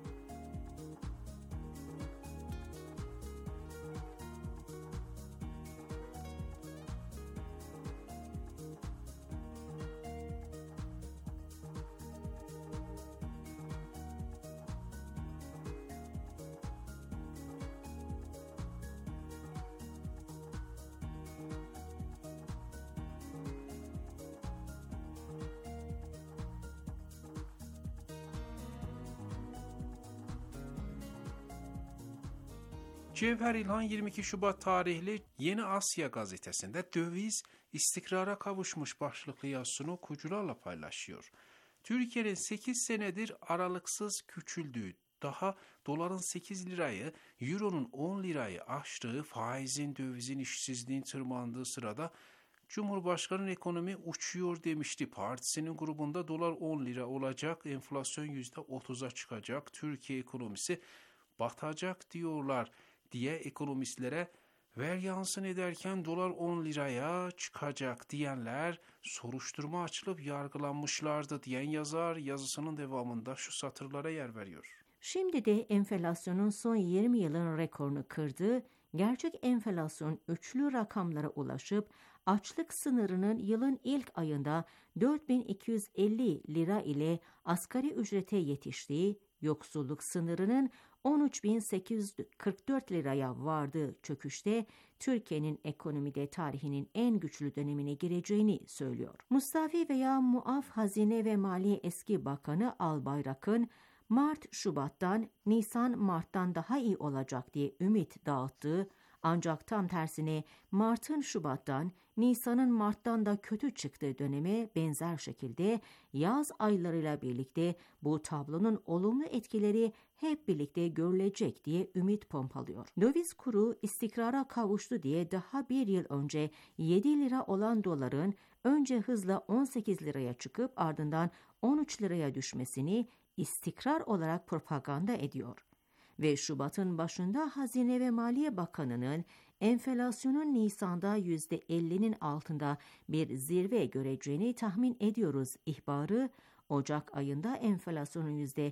Cevher İlhan 22 Şubat tarihli Yeni Asya gazetesinde döviz istikrara kavuşmuş başlıklı yazısını okuyucularla paylaşıyor. Türkiye'nin 8 senedir aralıksız küçüldüğü, daha doların 8 lirayı, euronun 10 lirayı aştığı, faizin, dövizin, işsizliğin tırmandığı sırada Cumhurbaşkanı'nın ekonomi uçuyor demişti. Partisinin grubunda dolar 10 lira olacak, enflasyon %30'a çıkacak, Türkiye ekonomisi batacak diyorlar diye ekonomistlere ver yansın ederken dolar 10 liraya çıkacak diyenler soruşturma açılıp yargılanmışlardı diyen yazar yazısının devamında şu satırlara yer veriyor. Şimdi de enflasyonun son 20 yılın rekorunu kırdı. Gerçek enflasyon üçlü rakamlara ulaşıp açlık sınırının yılın ilk ayında 4.250 lira ile asgari ücrete yetiştiği, yoksulluk sınırının 13.844 liraya vardığı çöküşte Türkiye'nin ekonomide tarihinin en güçlü dönemine gireceğini söylüyor. Mustafi veya Muaf Hazine ve Maliye Eski Bakanı Albayrak'ın Mart-Şubat'tan Nisan-Mart'tan daha iyi olacak diye ümit dağıttığı, ancak tam tersine Mart'ın Şubat'tan, Nisan'ın Mart'tan da kötü çıktığı döneme benzer şekilde yaz aylarıyla birlikte bu tablonun olumlu etkileri hep birlikte görülecek diye ümit pompalıyor. Döviz kuru istikrara kavuştu diye daha bir yıl önce 7 lira olan doların önce hızla 18 liraya çıkıp ardından 13 liraya düşmesini istikrar olarak propaganda ediyor. Ve Şubat'ın başında Hazine ve Maliye Bakanı'nın enflasyonun Nisan'da %50'nin altında bir zirve göreceğini tahmin ediyoruz ihbarı, Ocak ayında enflasyonun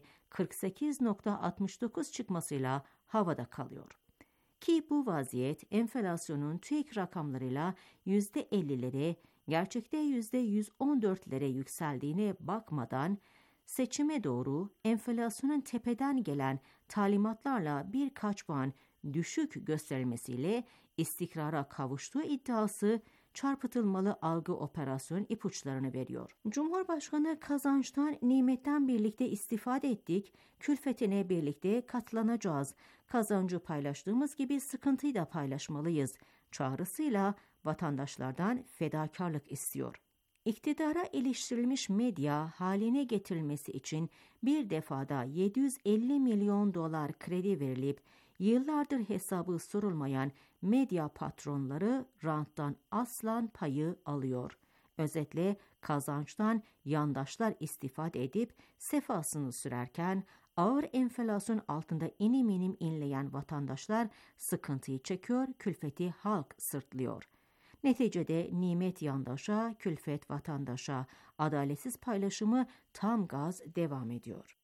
%48.69 çıkmasıyla havada kalıyor. Ki bu vaziyet enflasyonun TÜİK rakamlarıyla %50'lere, gerçekte %114'lere yükseldiğine bakmadan, seçime doğru enflasyonun tepeden gelen talimatlarla birkaç puan düşük gösterilmesiyle istikrara kavuştuğu iddiası çarpıtılmalı algı operasyon ipuçlarını veriyor. Cumhurbaşkanı kazançtan, nimetten birlikte istifade ettik, külfetine birlikte katlanacağız, kazancı paylaştığımız gibi sıkıntıyı da paylaşmalıyız çağrısıyla vatandaşlardan fedakarlık istiyor. İktidara iliştirilmiş medya haline getirilmesi için bir defada 750 milyon dolar kredi verilip yıllardır hesabı sorulmayan medya patronları ranttan aslan payı alıyor. Özetle kazançtan yandaşlar istifade edip sefasını sürerken ağır enflasyon altında inim inim inleyen vatandaşlar sıkıntıyı çekiyor, külfeti halk sırtlıyor. Neticede nimet yandaşa, külfet vatandaşa, adaletsiz paylaşımı tam gaz devam ediyor.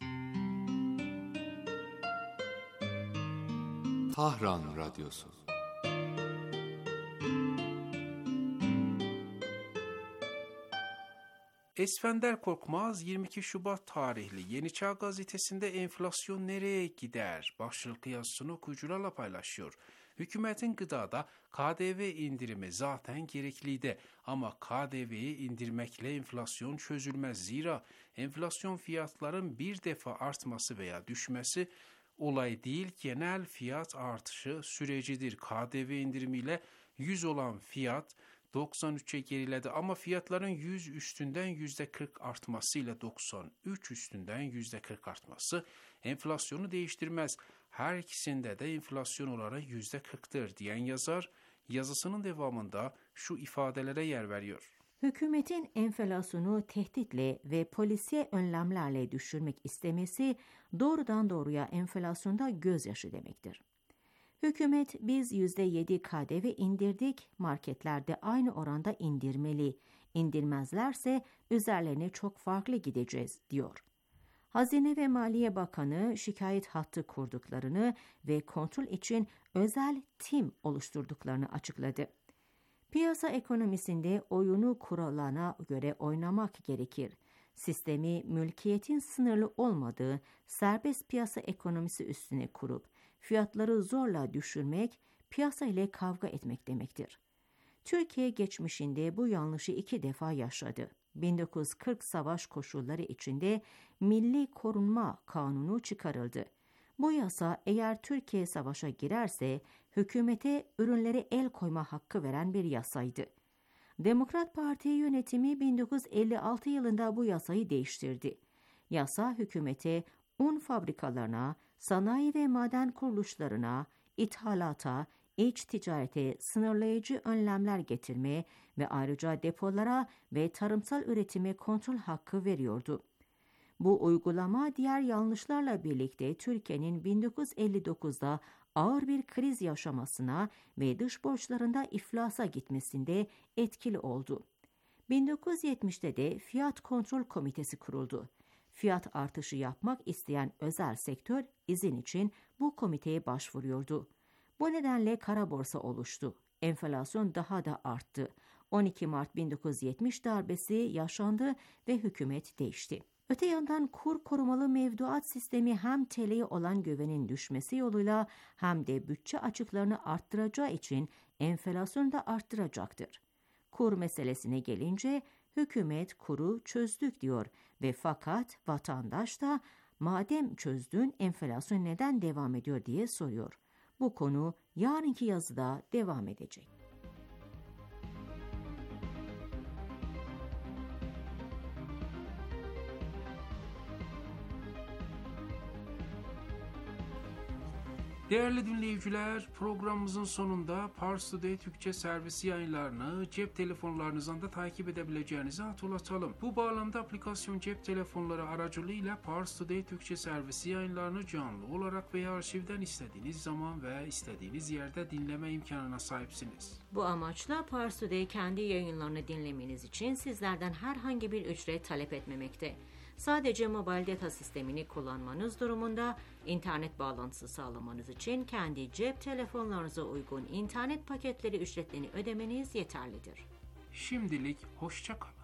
Tahran Radyosu. Esfender Korkmaz 22 Şubat tarihli Yeni Çağ gazetesinde enflasyon nereye gider başlıklı yazısını okuyucularla paylaşıyor. Hükümetin gıdada KDV indirimi zaten gerekliydi ama KDV'yi indirmekle enflasyon çözülmez. Zira enflasyon fiyatların bir defa artması veya düşmesi olay değil, genel fiyat artışı sürecidir. KDV indirimiyle 100 olan fiyat 93'e geriledi ama fiyatların 100 üstünden %40 artmasıyla 93 üstünden %40 artması enflasyonu değiştirmez. Her ikisinde de enflasyon oranı %40'tır diyen yazar yazısının devamında şu ifadelere yer veriyor. Hükümetin enflasyonu tehditle ve polisiye önlemlerle düşürmek istemesi doğrudan doğruya enflasyonda gözyaşı demektir. Hükümet biz %7 KDV indirdik, marketlerde aynı oranda indirmeli, indirmezlerse üzerlerine çok farklı gideceğiz diyor. Hazine ve Maliye Bakanı şikayet hattı kurduklarını ve kontrol için özel tim oluşturduklarını açıkladı. Piyasa ekonomisinde oyunu kurallarına göre oynamak gerekir. Sistemi mülkiyetin sınırlı olmadığı serbest piyasa ekonomisi üstüne kurup fiyatları zorla düşürmek, piyasa ile kavga etmek demektir. Türkiye geçmişinde bu yanlışı 2 defa yaşadı. 1940 savaş koşulları içinde Milli Korunma Kanunu çıkarıldı. Bu yasa eğer Türkiye savaşa girerse hükümete ürünlere el koyma hakkı veren bir yasaydı. Demokrat Parti yönetimi 1956 yılında bu yasayı değiştirdi. Yasa hükümete un fabrikalarına, sanayi ve maden kuruluşlarına, ithalata, iç ticarete sınırlayıcı önlemler getirme ve ayrıca depolara ve tarımsal üretime kontrol hakkı veriyordu. Bu uygulama diğer yanlışlarla birlikte Türkiye'nin 1959'da ağır bir kriz yaşamasına ve dış borçlarında iflasa gitmesinde etkili oldu. 1970'te de Fiyat Kontrol Komitesi kuruldu. Fiyat artışı yapmak isteyen özel sektör izin için bu komiteye başvuruyordu. Bu nedenle kara borsa oluştu. Enflasyon daha da arttı. 12 Mart 1970 darbesi yaşandı ve hükümet değişti. Öte yandan kur korumalı mevduat sistemi hem TL'ye olan güvenin düşmesi yoluyla hem de bütçe açıklarını arttıracağı için enflasyonu da arttıracaktır. Kur meselesine gelince hükümet kuru çözdük diyor ve fakat vatandaş da madem çözdün enflasyon neden devam ediyor diye soruyor. Bu konu yarınki yazıda devam edecek. Değerli dinleyiciler, programımızın sonunda Pars Today Türkçe servisi yayınlarını cep telefonlarınızdan da takip edebileceğinizi hatırlatalım. Bu bağlamda aplikasyon cep telefonları aracılığıyla Pars Today Türkçe servisi yayınlarını canlı olarak veya arşivden istediğiniz zaman ve istediğiniz yerde dinleme imkanına sahipsiniz. Bu amaçla Pars Today kendi yayınlarını dinlemeniz için sizlerden herhangi bir ücret talep etmemekte. Sadece mobil data sistemini kullanmanız durumunda internet bağlantısı sağlamanız için kendi cep telefonlarınıza uygun internet paketleri ücretlerini ödemeniz yeterlidir. Şimdilik hoşça kalın.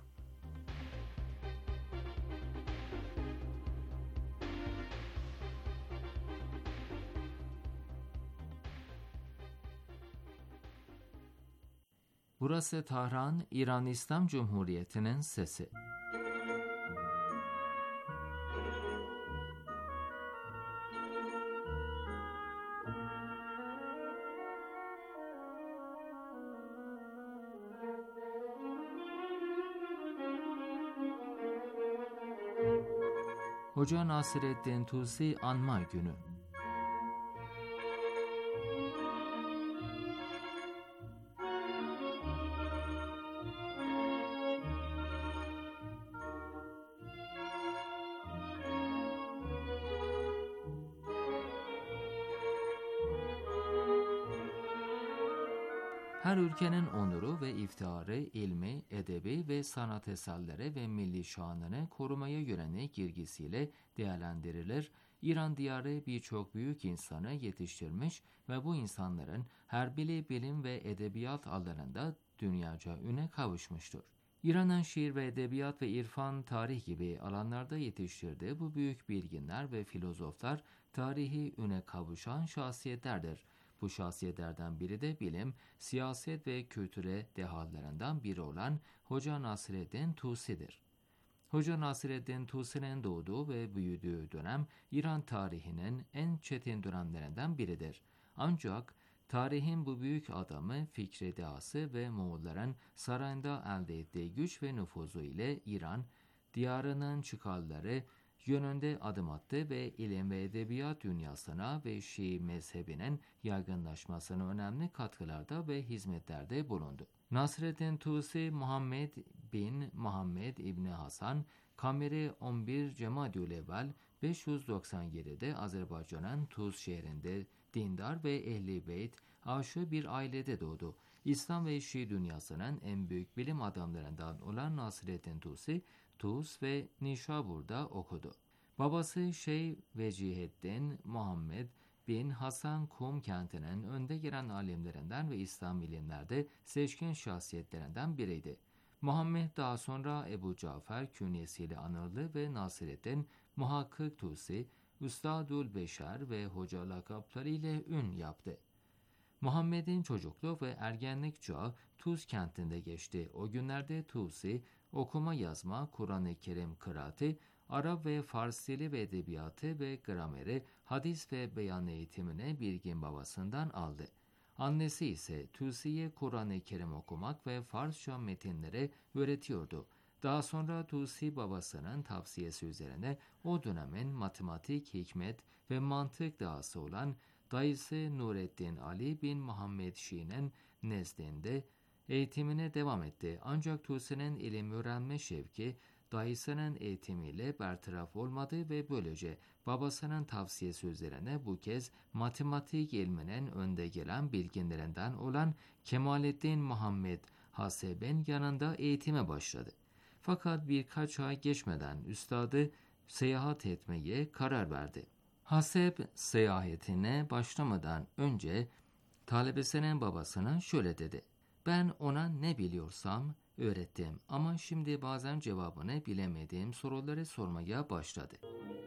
Burası Tahran, İran İslam Cumhuriyeti'nin sesi. Hoca Nasreddin Tusi Anma Günü. Her ülkenin onuru ve iftiharı, ilmi, edebi ve sanat eserleri ve milli şanını korumaya yönelik girgisiyle değerlendirilir. İran diyarı birçok büyük insanı yetiştirmiş ve bu insanların her biri bilim ve edebiyat alanında dünyaca üne kavuşmuştur. İran'ın şiir ve edebiyat ve irfan, tarih gibi alanlarda yetiştirdiği bu büyük bilginler ve filozoflar tarihi üne kavuşan şahsiyetlerdir. Bu şahsiyetlerden biri de bilim, siyaset ve kültüre dehalarından biri olan Hoca Nasreddin Tusi'dir. Hoca Nasreddin Tusi'nin doğduğu ve büyüdüğü dönem İran tarihinin en çetin dönemlerinden biridir. Ancak tarihin bu büyük adamı, fikri dehası ve Moğolların sarayında elde ettiği güç ve nüfuzu ile İran, diyarının çıkarları yönünde adım attı ve ilim ve edebiyat dünyasına ve Şii mezhebinin yaygınlaşmasına önemli katkılarda ve hizmetlerde bulundu. Nasreddin Tusi, Muhammed bin Muhammed İbni Hasan, Kameri 11 Cemadülevvel 597'de Azerbaycan'ın Tuz şehrinde dindar ve ehli beyt aşığı bir ailede doğdu. İslam ve Şii dünyasının en büyük bilim adamlarından olan Nasreddin Tusi, Tuz ve Nişabur'da okudu. Babası Şeyh Veciheddin Muhammed bin Hasan Kum kentinin önde gelen alimlerinden ve İslam ilimlerde seçkin şahsiyetlerinden biriydi. Muhammed daha sonra Ebu Cafer künyesiyle anıldı ve Nasreddin Muhakkik Tusi, Üstadül Beşer ve hoca lakapları ile ün yaptı. Muhammed'in çocukluk ve ergenlik çağı Tuz kentinde geçti. O günlerde Tusi, okuma yazma, Kur'an-ı Kerim kıraati, Arap ve Fars dili ve edebiyatı ve grameri, hadis ve beyan eğitimini bilgin babasından aldı. Annesi ise Tusi'ye Kur'an-ı Kerim okumak ve Farsça metinleri öğretiyordu. Daha sonra Tusi babasının tavsiyesi üzerine o dönemin matematik, hikmet ve mantık dahası olan dayısı Nureddin Ali bin Muhammed Şii'nin nezdinde eğitimine devam etti. Ancak Tusi'nin ilim öğrenme şevki dayısının eğitimiyle bertaraf olmadı ve böylece babasının tavsiyesi üzerine bu kez matematik ilminin önde gelen bilginlerinden olan Kemalettin Muhammed Haseb'in yanında eğitime başladı. Fakat birkaç ay geçmeden üstadı seyahat etmeye karar verdi. Haseb seyahatine başlamadan önce talebesinin babasına şöyle dedi: "Ben ona ne biliyorsam öğrettim ama şimdi bazen cevabını bilemediğim soruları sormaya başladı."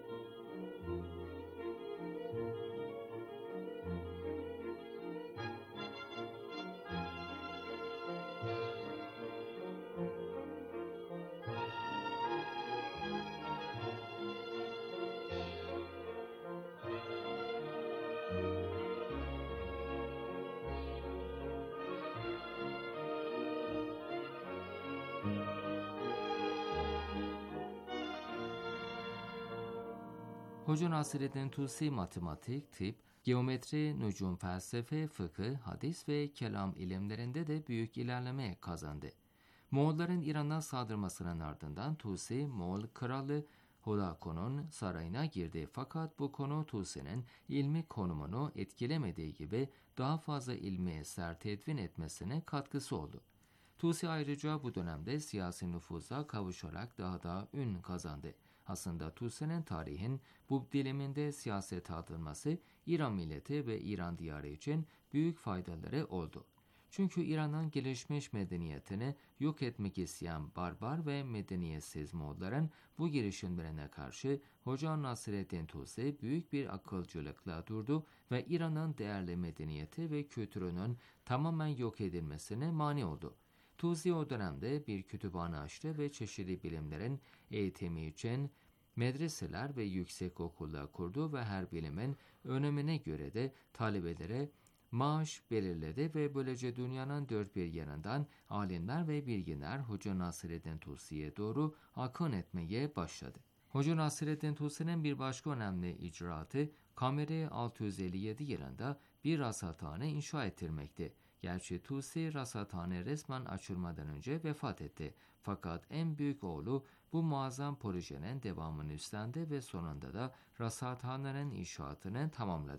Hoca Nasreddin Tusi matematik, tıp, geometri, nücum felsefe, fıkıh, hadis ve kelam ilimlerinde de büyük ilerleme kazandı. Moğolların İran'a saldırmasının ardından Tusi, Moğol kralı Hulaku'nun sarayına girdi. Fakat bu konu Tusi'nin ilmi konumunu etkilemediği gibi daha fazla ilmi eser tedvin etmesine katkısı oldu. Tusi ayrıca bu dönemde siyasi nüfuza kavuşarak daha da ün kazandı. Aslında Tusi'nin tarihin bu diliminde siyasete atılması İran milleti ve İran diyarı için büyük faydaları oldu. Çünkü İran'ın gelişmiş medeniyetini yok etmek isteyen barbar ve medeniyetsiz Moğolların bu girişimlerine karşı Hoca Nasreddin Tusi büyük bir akılcılıkla durdu ve İran'ın değerli medeniyeti ve kültürünün tamamen yok edilmesine mani oldu. Tusi o dönemde bir kütüphane açtı ve çeşitli bilimlerin eğitimi için medreseler ve yüksek okullar kurdu ve her bilimin önemine göre de talebelere maaş belirledi ve böylece dünyanın dört bir yanından alimler ve bilginler Hoca Nasreddin Tusi'ye doğru akın etmeye başladı. Hoca Nasreddin Tusi'nin bir başka önemli icraatı Kameri 657 yılında bir rasathane inşa ettirmekti. Gerçi Tusi rasathane resmen açılmadan önce vefat etti. Fakat en büyük oğlu bu muazzam projenin devamını üstlendi ve sonunda da rasathanenin inşaatını tamamladı.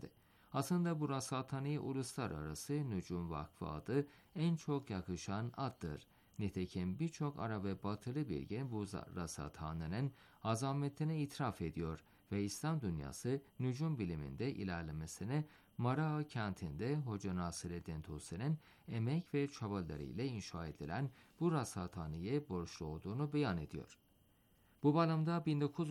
Aslında bu rasathane Uluslararası Nücum Vakfı adı en çok yakışan addır. Nitekim birçok Arap ve Batılı bilgin bu rasathanenin azametini itiraf ediyor ve İslam dünyası nücum biliminde ilerlemesine Marağa kentinde Hoca Nasreddin Tusi'nin emek ve çabalarıyla inşa edilen bu rasathaneye borçlu olduğunu beyan ediyor. Bu bağlamda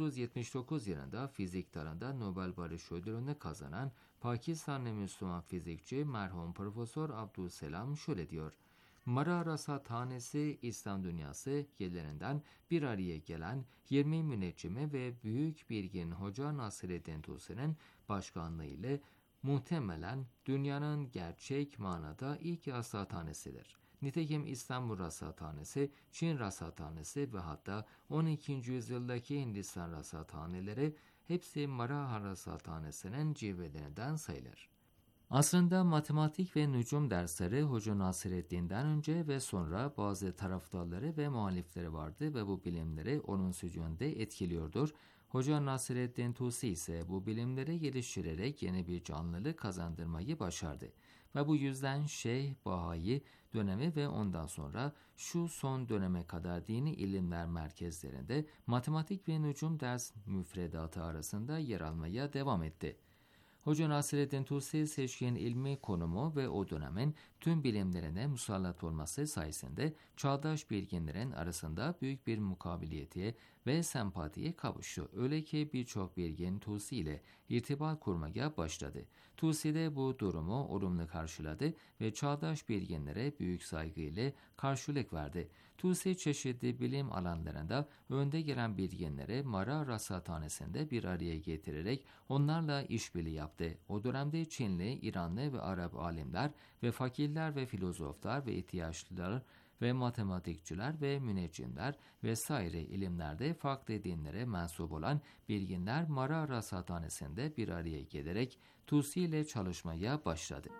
1979 yılında fizik dalında Nobel Barış Ödülünü kazanan Pakistanlı Müslüman fizikçi merhum Profesör Abdüsselam şöyle diyor: Marağa Rasathanesi İslam dünyası yerlerinden bir araya gelen 20 müneccime ve büyük bilgin Hoca Nasreddin Tusi'nin başkanlığıyla muhtemelen dünyanın gerçek manada ilk rasathanesidir. Nitekim İstanbul Rasathanesi, Çin Rasathanesi ve hatta 12. yüzyıldaki Hindistan rasathaneleri hepsi Marağa Rasathanesi'nin cilvelerinden sayılır. Aslında matematik ve nücum dersleri Hoca Nasreddin'den önce ve sonra bazı taraftarları ve muhalifleri vardı ve bu bilimleri onun yönde etkiliyordur. Hoca Nasreddin Tusi ise bu bilimleri geliştirerek yeni bir canlılık kazandırmayı başardı. Ve bu yüzden Şeyh Bahai dönemi ve ondan sonra şu son döneme kadar dini ilimler merkezlerinde matematik ve nücum ders müfredatı arasında yer almaya devam etti. Hoca Nasreddin Tusi seçkin ilmi konumu ve o dönemin tüm bilimlerine musallat olması sayesinde çağdaş bilginlerin arasında büyük bir mukabiliyete ve sempatiye kavuştu. Öyle ki birçok bilgin Tusi ile irtibat kurmaya başladı. Tusi de bu durumu olumlu karşıladı ve çağdaş bilginlere büyük saygıyla karşılık verdi. Tusi çeşitli bilim alanlarında önde gelen bilginleri Marağa Rasathanesi'nde bir araya getirerek onlarla işbirliği yaptı. O dönemde Çinli, İranlı ve Arap alimler ve fakirler ve filozoflar ve ihtiyaçlılar ve matematikçiler ve müneccimler vesaire ilimlerde farklı dinlere mensup olan bilginler Marağa Rasathanesi'nde bir araya gelerek Tusi ile çalışmaya başladı.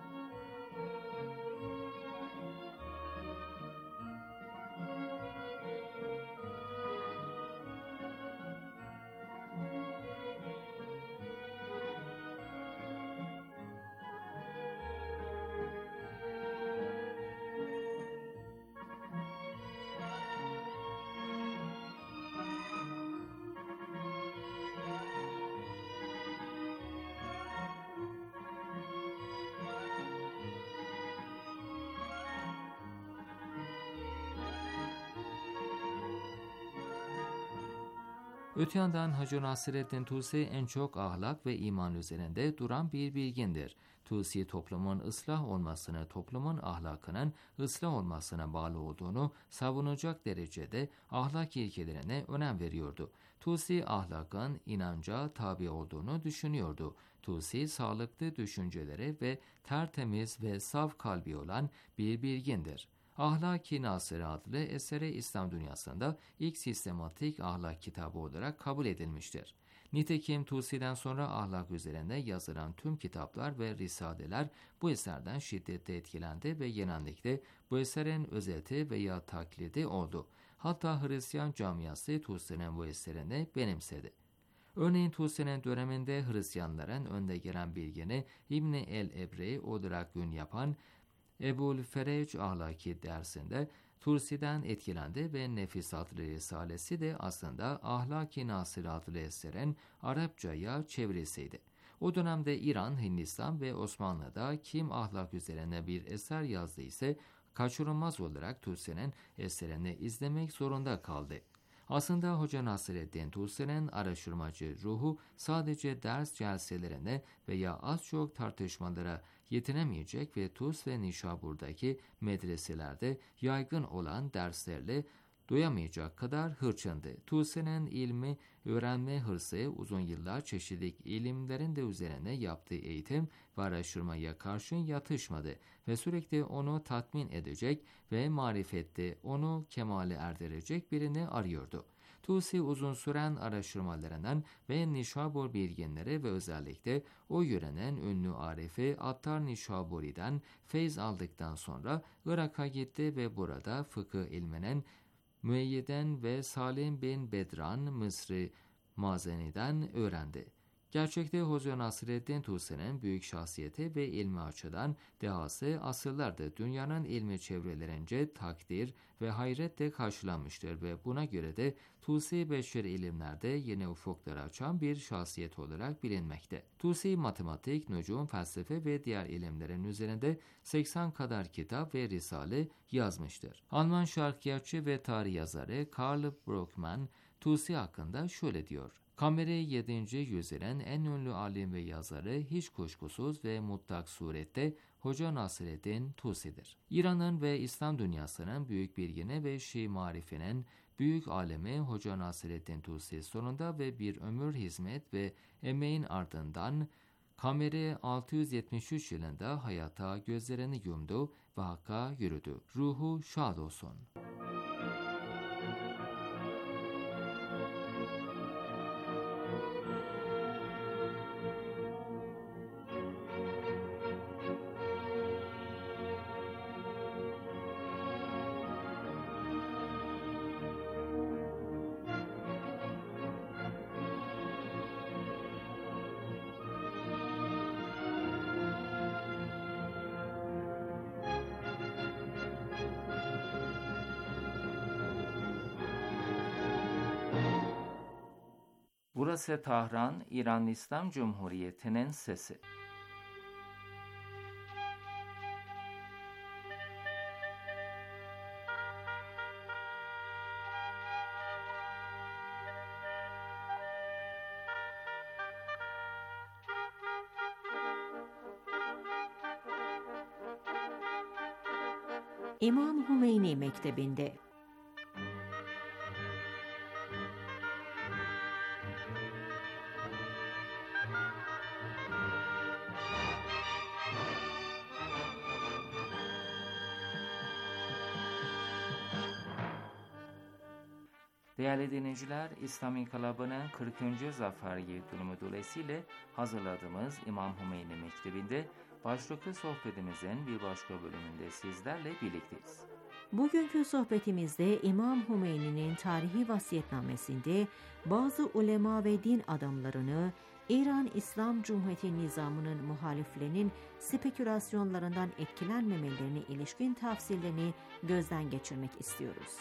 Öte yandan Hacı Nasreddin Tusi en çok ahlak ve iman üzerinde duran bir bilgindir. Tusi toplumun ıslah olmasını, toplumun ahlakının ıslah olmasına bağlı olduğunu savunacak derecede ahlak ilkelerine önem veriyordu. Tusi ahlakın inanca tabi olduğunu düşünüyordu. Tusi sağlıklı düşüncelere ve tertemiz ve saf kalbi olan bir bilgindir. Ahlak-ı Nasire adlı eseri İslam dünyasında ilk sistematik ahlak kitabı olarak kabul edilmiştir. Nitekim Tusi'den sonra ahlak üzerine yazılan tüm kitaplar ve risaleler bu eserden şiddetle etkilendi ve genellikle bu eserin özeti veya taklidi oldu. Hatta Hristiyan camiası Tusi'nin bu eserini benimsedi. Örneğin Tusi'nin döneminde Hristiyanların önde gelen bilgini İbn-i el-Ebri olarak gün yapan Ebu'l-Fereç ahlaki dersinde Tusi'den etkilendi ve Nefis adlı risalesi de aslında Ahlak-ı Nasir adlı eserin Arapçaya çevirisiydi. O dönemde İran, Hindistan ve Osmanlı'da kim ahlak üzerine bir eser yazdıysa kaçınılmaz olarak Tusi'nin eserini izlemek zorunda kaldı. Aslında Hoca Nasreddin Tusi'nin araştırmacı ruhu sadece ders celselerine veya az çok tartışmalara yetinemeyecek ve Tuz ve Nişabur'daki medreselerde yaygın olan derslerle doyamayacak kadar hırçındı. Tusi'nin ilmi öğrenme hırsı uzun yıllar çeşitli ilimlerin de üzerine yaptığı eğitim ve araştırmaya karşın yatışmadı ve sürekli onu tatmin edecek ve marifette onu kemale erdirecek birini arıyordu. Tusi uzun süren araştırmalarından ve Nişabur bilginleri ve özellikle o yörenin ünlü arifi Attar Nişaburi'den feyz aldıktan sonra Irak'a gitti ve burada fıkıh ilminin Müeyyiden ve Salim bin Bedran Mısri Mazeni'den öğrendi. Gerçekte Hoca Nasreddin Tusi'nin büyük şahsiyeti ve ilmi açıdan dehası asırlardır dünyanın ilmi çevrelerince takdir ve hayretle karşılanmıştır ve buna göre de Tusi beşeri ilimlerde yeni ufukları açan bir şahsiyet olarak bilinmekte. Tusi matematik, nücum, felsefe ve diğer ilimlerin üzerinde 80 kadar kitap ve risale yazmıştır. Alman şarkiyatçı ve tarih yazarı Karl Brockmann Tusi hakkında şöyle diyor: Kameri 7. yüzyılın en ünlü alim ve yazarı hiç kuşkusuz ve mutlak surette Hoca Nasreddin Tusi'dir. İran'ın ve İslam dünyasının büyük bilgini ve Şii marifinin büyük alemi Hoca Nasreddin Tusi sonunda ve bir ömür hizmet ve emeğin ardından Kameri 673 yılında hayata gözlerini yumdu ve Hakk'a yürüdü. Ruhu şad olsun. Burası Tahran, İran İslam Cumhuriyeti'nin sesi. İmam Hümeyni Mektebi'nde Değerli dinleyiciler, İslam İnkılabı'nın 40. Zafer Yıldönümü dolayısıyla hazırladığımız İmam Hümeyni Mektebi'nde başlıklı sohbetimizin bir başka bölümünde sizlerle birlikteyiz. Bugünkü sohbetimizde İmam Hümeyni'nin tarihi vasiyetnamesinde bazı ulema ve din adamlarını İran İslam Cumhuriyeti nizamının muhaliflerinin spekülasyonlarından etkilenmemelerine ilişkin tavsiyelerini gözden geçirmek istiyoruz.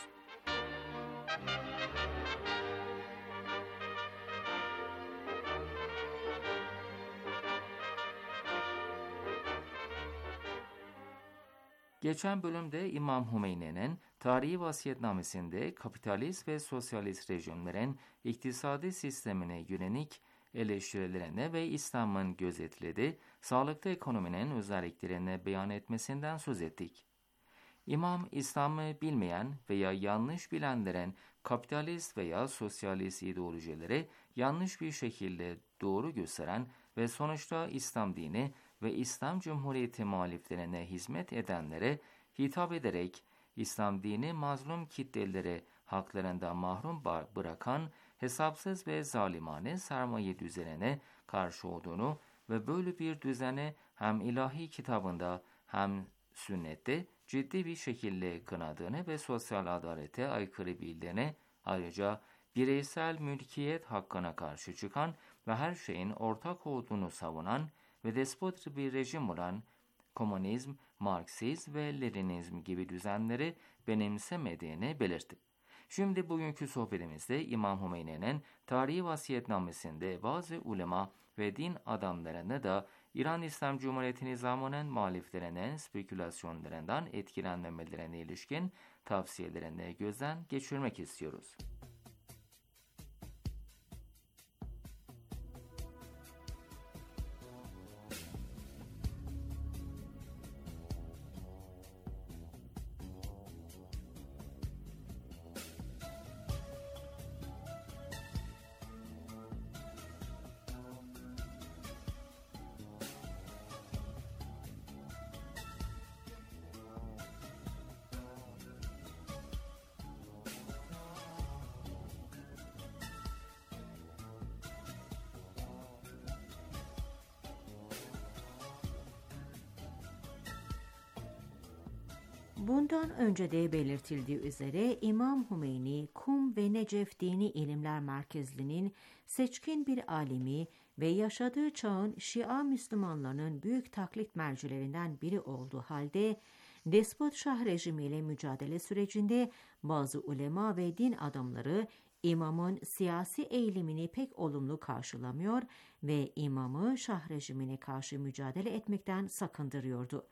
Geçen bölümde İmam Hümeyni'nin tarihi vasiyetnamesinde kapitalist ve sosyalist rejimlerin iktisadi sistemine yönelik eleştirilerine ve İslam'ın gözetlediği sağlıklı ekonominin özelliklerini beyan etmesinden söz ettik. İmam, İslam'ı bilmeyen veya yanlış bilenlerin kapitalist veya sosyalist ideolojileri yanlış bir şekilde doğru gösteren ve sonuçta İslam dini ve İslam Cumhuriyeti muhaliflerine hizmet edenlere hitap ederek İslam dini mazlum kitleleri haklarından mahrum bırakan hesapsız ve zalimane sermaye düzenine karşı olduğunu ve böyle bir düzeni hem ilahi kitabında hem sünnette ciddi bir şekilde kınadığını ve sosyal adalete aykırı bildiğini, ayrıca bireysel mülkiyet hakkına karşı çıkan ve her şeyin ortak olduğunu savunan ve despot bir rejim olan komünizm, Marksizm ve Leninizm gibi düzenleri benimsemediğini belirtti. Şimdi bugünkü sohbetimizde İmam Hümeyni'nin tarihi vasiyetnamesinde bazı ulema ve din adamlarını da İran İslam Cumhuriyeti nizamının muhaliflerinin spekülasyonlarından etkilenmemelerine ilişkin tavsiyelerini gözden geçirmek istiyoruz. Bundan önce de belirtildiği üzere İmam Hümeyni, Kum ve Necef Dini İlimler Merkezli'nin seçkin bir alimi ve yaşadığı çağın Şia Müslümanlarının büyük taklit mercilerinden biri olduğu halde, despot şah rejimiyle mücadele sürecinde bazı ulema ve din adamları imamın siyasi eğilimini pek olumlu karşılamıyor ve imamı şah rejimine karşı mücadele etmekten sakındırıyordu.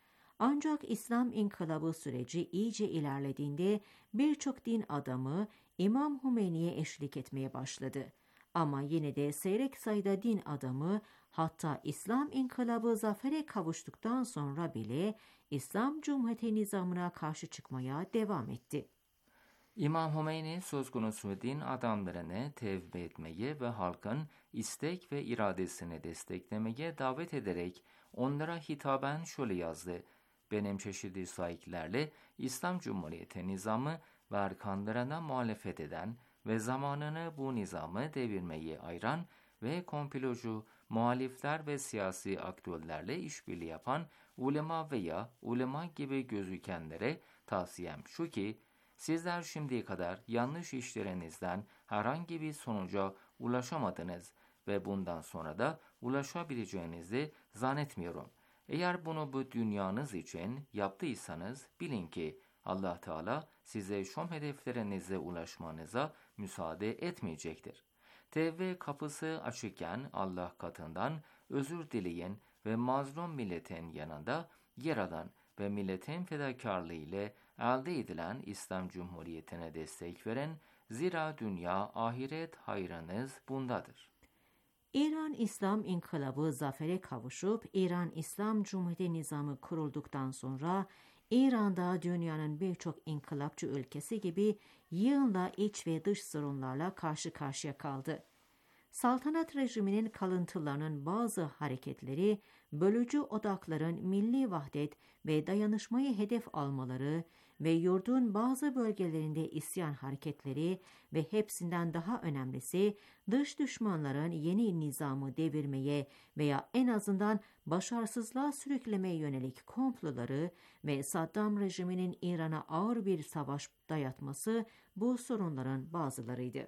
Ancak İslam inkılabı süreci iyice ilerlediğinde birçok din adamı İmam Hümeyni'ye eşlik etmeye başladı. Ama yine de seyrek sayıda din adamı, hatta İslam inkılabı zafere kavuştuktan sonra bile İslam Cumhuriyeti nizamına karşı çıkmaya devam etti. İmam Hümeyni söz konusu din adamlarını tevbe etmeye ve halkın istek ve iradesini desteklemeye davet ederek onlara hitaben şöyle yazdı: Benim çeşitli sahiplerle İslam Cumhuriyeti nizamı ve erkanlarına muhalefet eden ve zamanını bu nizamı devirmeyi ayıran ve komplocu, muhalifler ve siyasi aktörlerle işbirliği yapan ulema veya ulema gibi gözükenlere tavsiyem şu ki, sizler şimdiye kadar yanlış işlerinizden herhangi bir sonuca ulaşamadınız ve bundan sonra da ulaşabileceğinizi zannetmiyorum. Eğer bunu bu dünyanız için yaptıysanız bilin ki Allah Teala size şu hedeflerinize ulaşmanıza müsaade etmeyecektir. Tevbe kapısı açıkken Allah katından özür dileyin ve mazlum milletin yanında yer alan ve milletin fedakarlığı ile elde edilen İslam Cumhuriyeti'ne destek verin. Zira dünya ahiret hayrınız bundadır. İran İslam İnkılabı zafere kavuşup İran İslam Cumhuriyeti nizamı kurulduktan sonra İran'da dünyanın birçok inkılapçı ülkesi gibi yığınla iç ve dış sorunlarla karşı karşıya kaldı. Saltanat rejiminin kalıntılarının bazı hareketleri, bölücü odakların milli vahdet ve dayanışmayı hedef almaları ve yurdun bazı bölgelerinde isyan hareketleri ve hepsinden daha önemlisi dış düşmanların yeni nizamı devirmeye veya en azından başarısızlığa sürüklemeye yönelik komploları ve Saddam rejiminin İran'a ağır bir savaş dayatması bu sorunların bazılarıydı.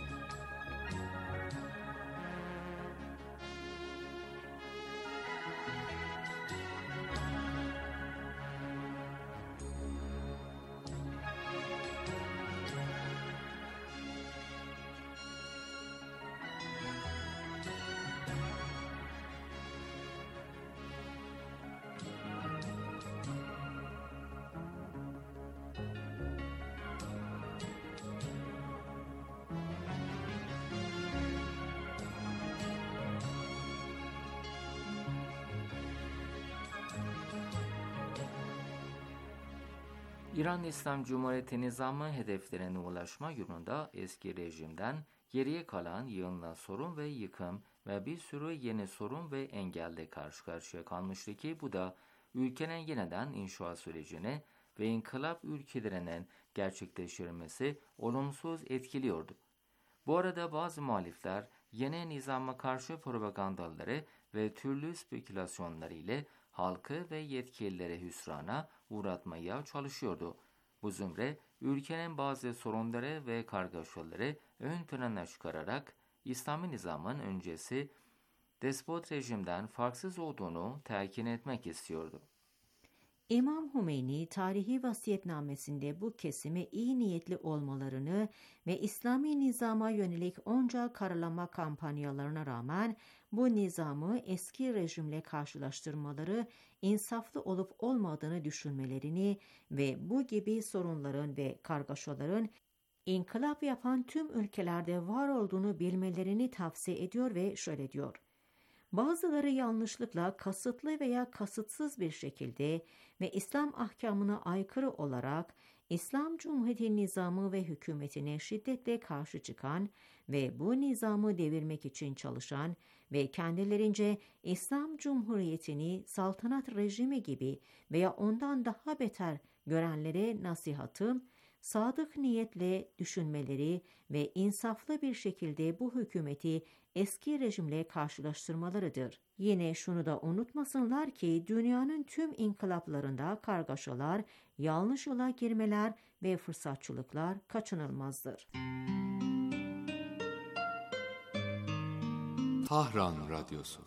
İran İslam Cumhuriyeti nizamı hedeflerine ulaşma yolunda eski rejimden geriye kalan yığınla sorun ve yıkım ve bir sürü yeni sorun ve engelle karşı karşıya kalmıştı ki bu da ülkenin yeniden inşa sürecini ve inkılap ülkelerinin gerçekleştirilmesi olumsuz etkiliyordu. Bu arada bazı muhalifler yeni nizama karşı propagandaları ve türlü spekülasyonları ile halkı ve yetkilileri hüsrana uğratmaya çalışıyordu. Bu zümre ülkenin bazı sorunları ve kargaşaları ön plana çıkararak İslami nizamın öncesi despot rejimden farksız olduğunu telkin etmek istiyordu. İmam Hümeyni tarihi vasiyetnamesinde bu kesime iyi niyetli olmalarını ve İslami nizama yönelik onca karalama kampanyalarına rağmen bu nizamı eski rejimle karşılaştırmaları insaflı olup olmadığını düşünmelerini ve bu gibi sorunların ve kargaşaların inkılap yapan tüm ülkelerde var olduğunu bilmelerini tavsiye ediyor ve şöyle diyor: Bazıları yanlışlıkla kasıtlı veya kasıtsız bir şekilde ve İslam ahkamına aykırı olarak İslam Cumhuriyeti nizamı ve hükümetine şiddetle karşı çıkan ve bu nizamı devirmek için çalışan ve kendilerince İslam Cumhuriyeti'ni saltanat rejimi gibi veya ondan daha beter görenlere nasihatım, sadık niyetle düşünmeleri ve insaflı bir şekilde bu hükümeti eski rejimle karşılaştırmalarıdır. Yine şunu da unutmasınlar ki dünyanın tüm inkılaplarında kargaşalar, yanlış yola girmeler ve fırsatçılıklar kaçınılmazdır. Tahran Radyosu.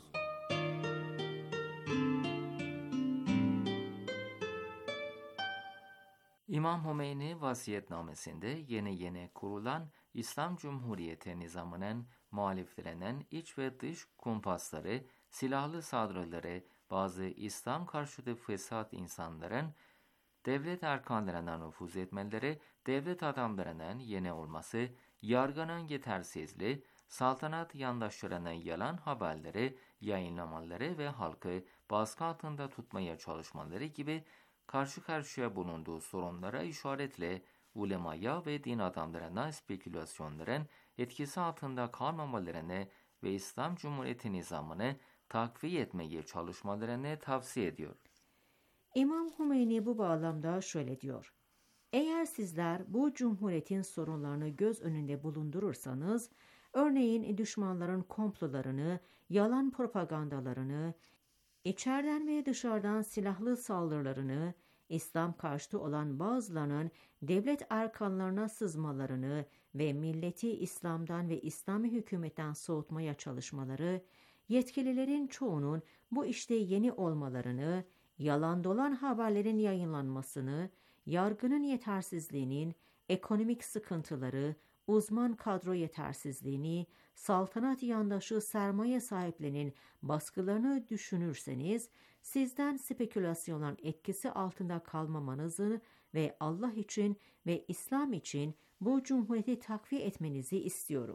İmam Hümeyni vasiyetnamesinde yeni kurulan İslam Cumhuriyeti nizamının muhaliflerinin iç ve dış kumpasları, silahlı saldırıları, bazı İslam karşıtı fesat insanların devlet erkanlarına nüfuz etmeleri, devlet adamlarının yeni olması, yargının yetersizliği, saltanat yandaşlarının yalan haberleri yayınlamaları ve halkı baskı altında tutmaya çalışmaları gibi karşı karşıya bulunduğu sorunlara işaretle ulemaya ve din adamlarına spekülasyonların etkisi altında kalmamalarını ve İslam Cumhuriyeti nizamını takviye etmeye çalışmalarını tavsiye ediyor. İmam Hümeyni bu bağlamda şöyle diyor: Eğer sizler bu cumhuriyetin sorunlarını göz önünde bulundurursanız, örneğin düşmanların komplolarını, yalan propagandalarını, içeriden ve dışarıdan silahlı saldırılarını, İslam karşıtı olan bazılarının devlet erkanlarına sızmalarını ve milleti İslam'dan ve İslami hükümetten soğutmaya çalışmaları, yetkililerin çoğunun bu işte yeni olmalarını, yalan dolan haberlerin yayınlanmasını, yargının yetersizliğinin, ekonomik sıkıntıları, uzman kadro yetersizliğini, saltanat yandaşı sermaye sahiplerinin baskılarını düşünürseniz, sizden spekülasyonların etkisi altında kalmamanızı ve Allah için ve İslam için bu cumhuriyeti takviye etmenizi istiyorum.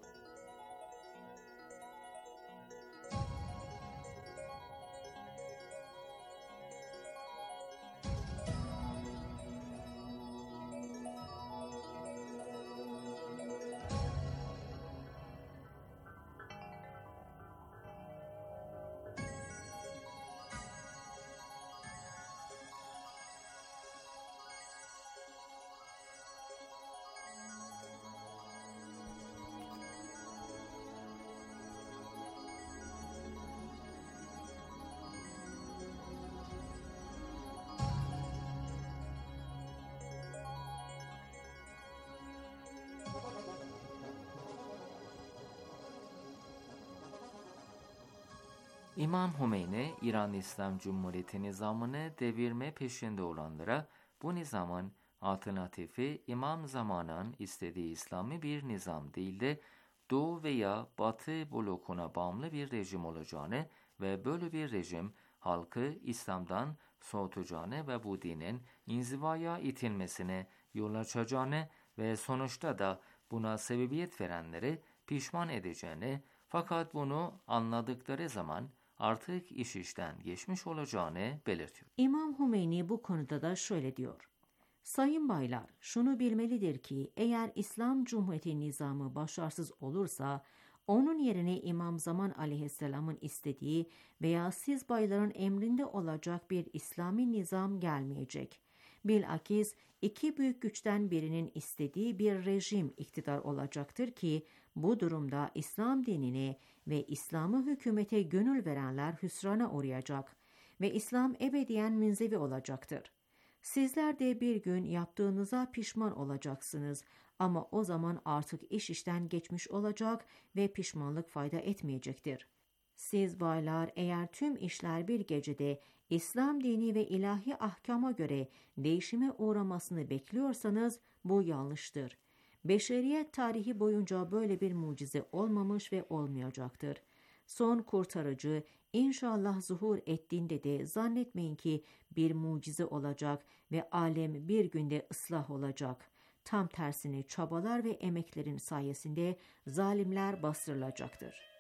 İmam Hümeyni, İran İslam Cumhuriyeti nizamını devirme peşinde olanlara bu nizamın alternatifi imam zamanın istediği İslami bir nizam değil de Doğu veya Batı blokuna bağımlı bir rejim olacağını ve böyle bir rejim halkı İslam'dan soğutacağını ve bu dinin inzivaya itilmesine yol açacağını ve sonuçta da buna sebebiyet verenleri pişman edeceğini, fakat bunu anladıkları zaman artık iş işten geçmiş olacağını belirtiyor. İmam Hümeyni bu konuda da şöyle diyor: Sayın baylar, şunu bilmelidir ki eğer İslam Cumhuriyeti nizamı başarısız olursa, onun yerine İmam Zaman aleyhisselamın istediği veya siz bayların emrinde olacak bir İslami nizam gelmeyecek. Bilakis iki büyük güçten birinin istediği bir rejim iktidar olacaktır ki, bu durumda İslam dinine ve İslam'ı hükümete gönül verenler hüsrana uğrayacak ve İslam ebediyen münzevi olacaktır. Sizler de bir gün yaptığınıza pişman olacaksınız ama o zaman artık iş işten geçmiş olacak ve pişmanlık fayda etmeyecektir. Siz baylar, eğer tüm işler bir gecede İslam dini ve ilahi ahkama göre değişime uğramasını bekliyorsanız bu yanlıştır. Beşeriyet tarihi boyunca böyle bir mucize olmamış ve olmayacaktır. Son kurtarıcı İnşallah zuhur ettiğinde de zannetmeyin ki bir mucize olacak ve alem bir günde ıslah olacak. Tam tersine çabalar ve emeklerin sayesinde zalimler bastırılacaktır.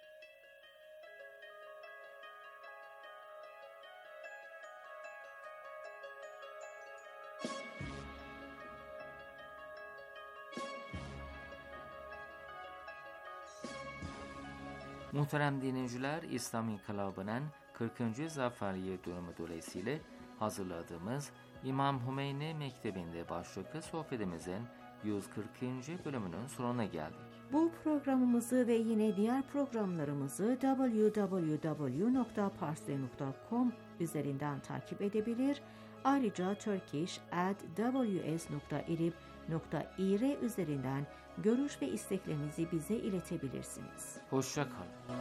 Muhterem dinleyiciler, İslam İnkılabı'nın 40. Zaferiyet dönümü dolayısıyla hazırladığımız İmam Hümeyni Mektebi'nde başlıklı sohbetimizin 140. bölümünün sonuna geldik. Bu programımızı ve yine diğer programlarımızı www.parsley.com üzerinden takip edebilir. Ayrıca turkish@ws.irib.ir üzerinden görüş ve isteklerinizi bize iletebilirsiniz. Hoşça kalın.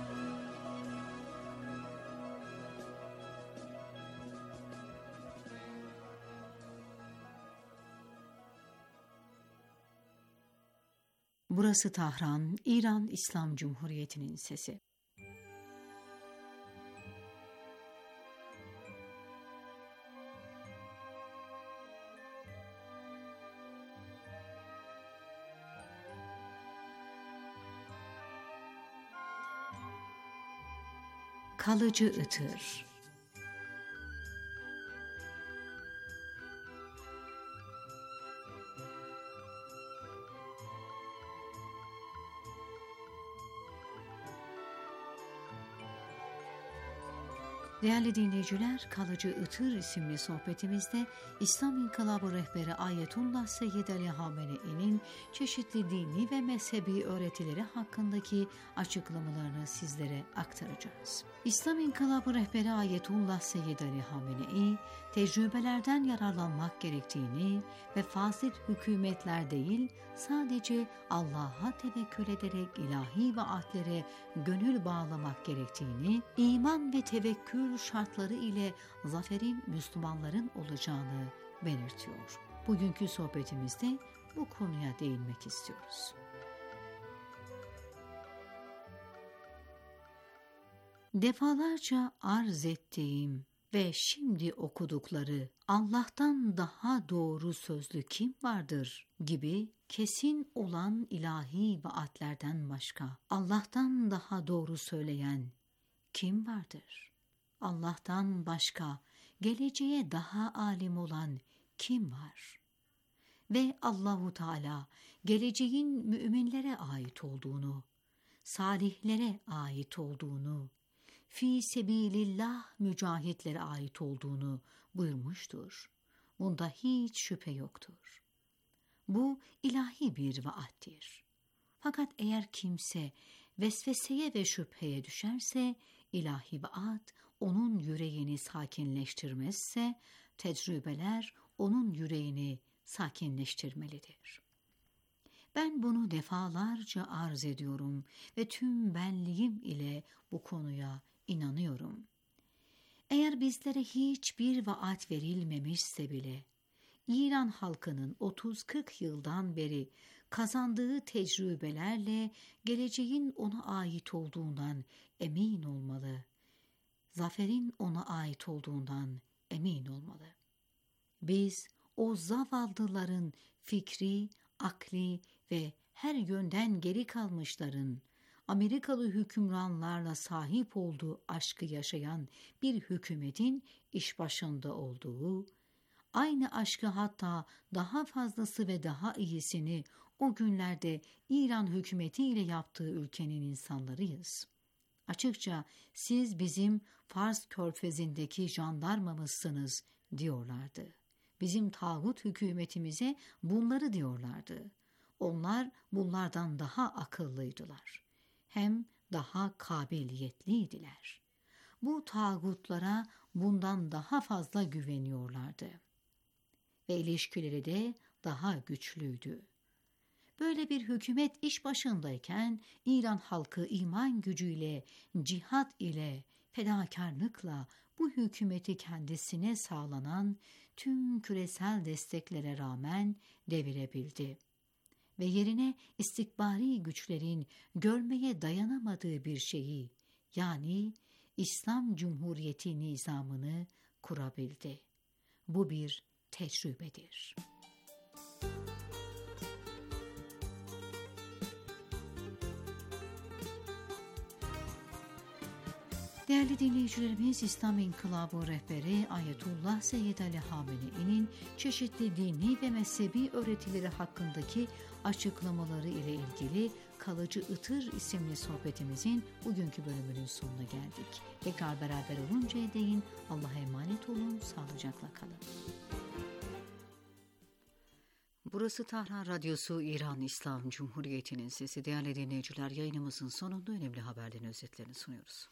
Burası Tahran, İran İslam Cumhuriyeti'nin sesi. Kalıcı ıtır. Değerli dinleyiciler, Kalıcı Itır isimli sohbetimizde İslam İnkılabı rehberi Ayetullah Seyyid Ali Hamenei'nin çeşitli dini ve mezhebi öğretileri hakkındaki açıklamalarını sizlere aktaracağız. İslam İnkılabı rehberi Ayetullah Seyyid Ali Hamenei, tecrübelerden yararlanmak gerektiğini ve fasit hükümetler değil, sadece Allah'a tevekkül ederek ilahi vaatlere gönül bağlamak gerektiğini, iman ve tevekkül şartları ile zaferin Müslümanların olacağını belirtiyor. Bugünkü sohbetimizde bu konuya değinmek istiyoruz. Defalarca arz ettiğim ve şimdi okudukları Allah'tan daha doğru sözlü kim vardır gibi kesin olan ilahi vaatlerden başka Allah'tan daha doğru söyleyen kim vardır? Allah'tan başka geleceğe daha alim olan kim var? Ve Allahu Teala geleceğin müminlere ait olduğunu, salihlere ait olduğunu, fi sebilillah mücahitlere ait olduğunu buyurmuştur. Bunda hiç şüphe yoktur. Bu ilahi bir vaattir. Fakat eğer kimse vesveseye ve şüpheye düşerse, ilahi vaat onun yüreğini sakinleştirmezse, tecrübeler onun yüreğini sakinleştirmelidir. Ben bunu defalarca arz ediyorum ve tüm benliğim ile bu konuya inanıyorum. Eğer bizlere hiçbir vaat verilmemişse bile, İran halkının 30-40 yıldan beri kazandığı tecrübelerle geleceğin ona ait olduğundan emin olmalı. Zaferin ona ait olduğundan emin olmalı. Biz o zavallıların fikri, akli ve her yönden geri kalmışların Amerikalı hükümranlarla sahip olduğu aşkı yaşayan bir hükümetin iş başında olduğu, aynı aşkı hatta daha fazlası ve daha iyisini o günlerde İran hükümetiyle yaptığı ülkenin insanlarıyız. Açıkça siz bizim Fars Körfezi'ndeki jandarmamızsınız diyorlardı. Bizim tağut hükümetimize bunları diyorlardı. Onlar bunlardan daha akıllıydılar. Hem daha kabiliyetliydiler. Bu tağutlara bundan daha fazla güveniyorlardı. Ve ilişkileri de daha güçlüydü. Böyle bir hükümet iş başındayken İran halkı iman gücüyle, cihat ile, fedakarlıkla bu hükümeti kendisine sağlanan tüm küresel desteklere rağmen devirebildi. Ve yerine istikbari güçlerin görmeye dayanamadığı bir şeyi, yani İslam Cumhuriyeti nizamını kurabildi. Bu bir tecrübedir. Değerli dinleyicilerimiz, İslam İnkılabı rehberi Ayetullah Seyyid Ali Hamenei'nin çeşitli dini ve mezhebi öğretileri hakkındaki açıklamaları ile ilgili Kalıcı Itır isimli sohbetimizin bugünkü bölümünün sonuna geldik. Tekrar beraber oluncaya değin Allah'a emanet olun, sağlıcakla kalın. Burası Tahran Radyosu, İran İslam Cumhuriyeti'nin sesi. Değerli dinleyiciler, yayınımızın sonunda önemli haberlerin özetlerini sunuyoruz.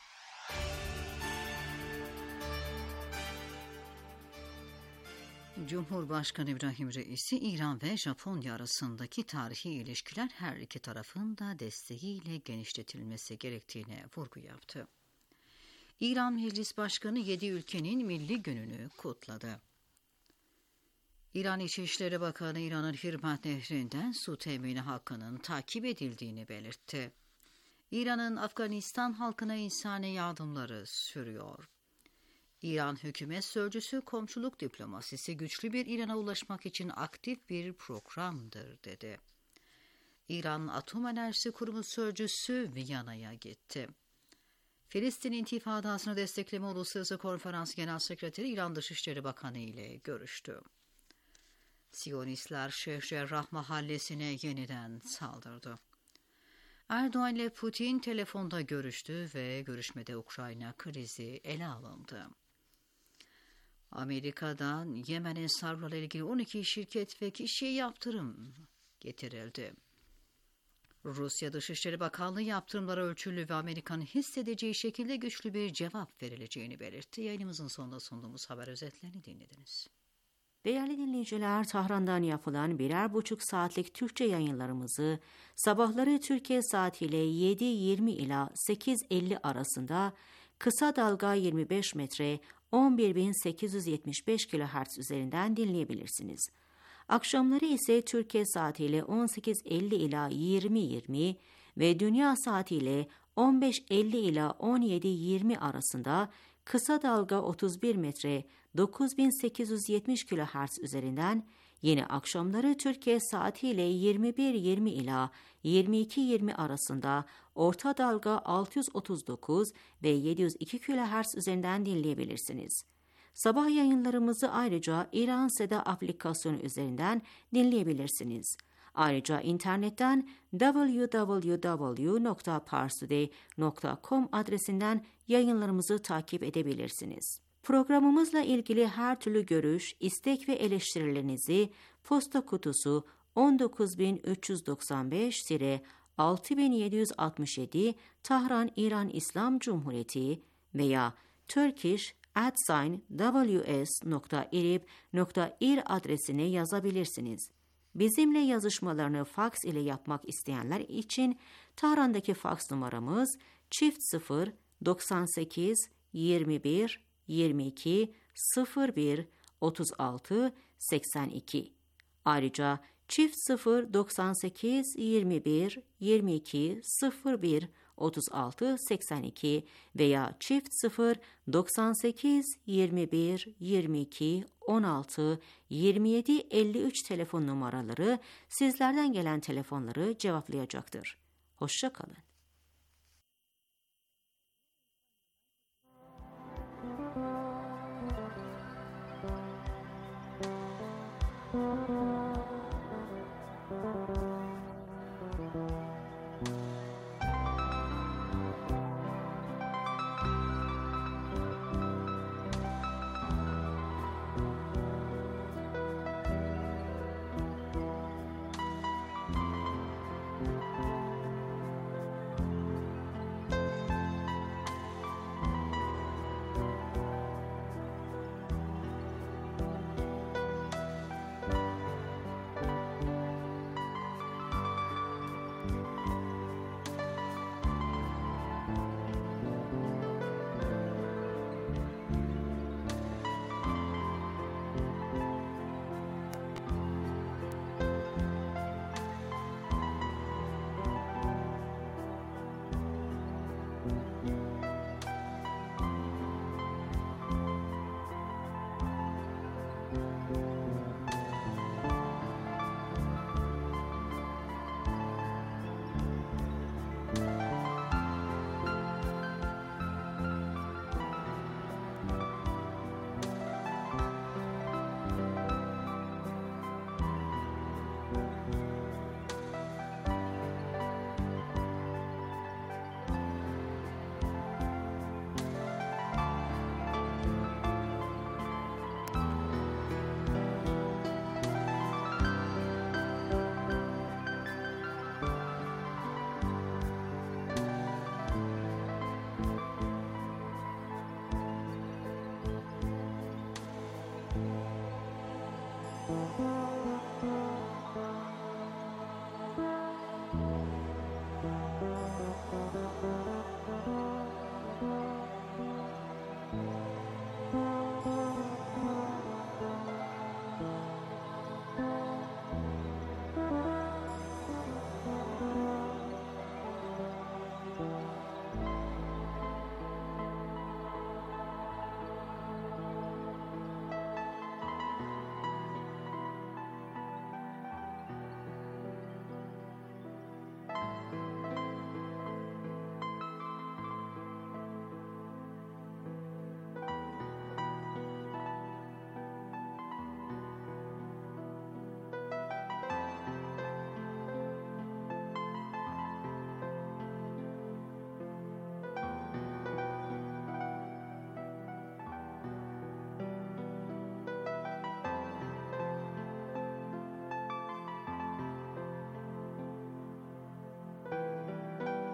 Cumhurbaşkanı İbrahim Reisi, İran ve Japonya arasındaki tarihi ilişkiler her iki tarafın da desteğiyle genişletilmesi gerektiğine vurgu yaptı. İran Meclis Başkanı 7 ülkenin Milli Günü'nü kutladı. İran İçişleri Bakanı, İran'ın Hirmat Nehri'nden su temini hakkının takip edildiğini belirtti. İran'ın Afganistan halkına insani yardımları sürüyor. İran hükümet sözcüsü, komşuluk diplomasisi güçlü bir İran'a ulaşmak için aktif bir programdır dedi. İran Atom Enerjisi Kurumu sözcüsü Viyana'ya gitti. Filistin İntifadası'nı destekleme Uluslararası Konferans Genel Sekreteri İran Dışişleri Bakanı ile görüştü. Siyonistler Şeyh Cerrah mahallesine yeniden saldırdı. Erdoğan ile Putin telefonda görüştü ve görüşmede Ukrayna krizi ele alındı. Amerika'dan Yemen'e sarlarla ilgili 12 şirket ve kişiye yaptırım getirildi. Rusya Dışişleri Bakanlığı yaptırımlara ölçülü ve Amerika'nın hissedeceği şekilde güçlü bir cevap verileceğini belirtti. Yayınımızın sonunda sunduğumuz haber özetlerini dinlediniz. Değerli dinleyiciler, Tahran'dan yapılan 1,5 saatlik Türkçe yayınlarımızı sabahları Türkiye saatiyle 7:20 ila 8:50 arasında kısa dalga 25 metre 11.875 kHz üzerinden dinleyebilirsiniz. Akşamları ise Türkiye saatiyle 18:50 ila 20:20 ve dünya saatiyle 15:50 ila 17:20 arasında kısa dalga 31 metre 9870 kHz üzerinden, yine akşamları Türkiye saatiyle 21:20 ila 22:20 arasında orta dalga 639 ve 702 kHz üzerinden dinleyebilirsiniz. Sabah yayınlarımızı ayrıca İran Seda aplikasyonu üzerinden dinleyebilirsiniz. Ayrıca internetten www.parstoday.com adresinden yayınlarımızı takip edebilirsiniz. Programımızla ilgili her türlü görüş, istek ve eleştirilerinizi posta kutusu 19395-6767 Tahran İran İslam Cumhuriyeti veya turkish@ws.irib.ir adresine yazabilirsiniz. Bizimle yazışmalarını faks ile yapmak isteyenler için Tahran'daki faks numaramız +0 98 21 22 01 36 82. Ayrıca +0 98 21 22 01 36 82 veya +0 98 21 22 16 27 53 telefon numaraları sizlerden gelen telefonları cevaplayacaktır. Hoşça kalın.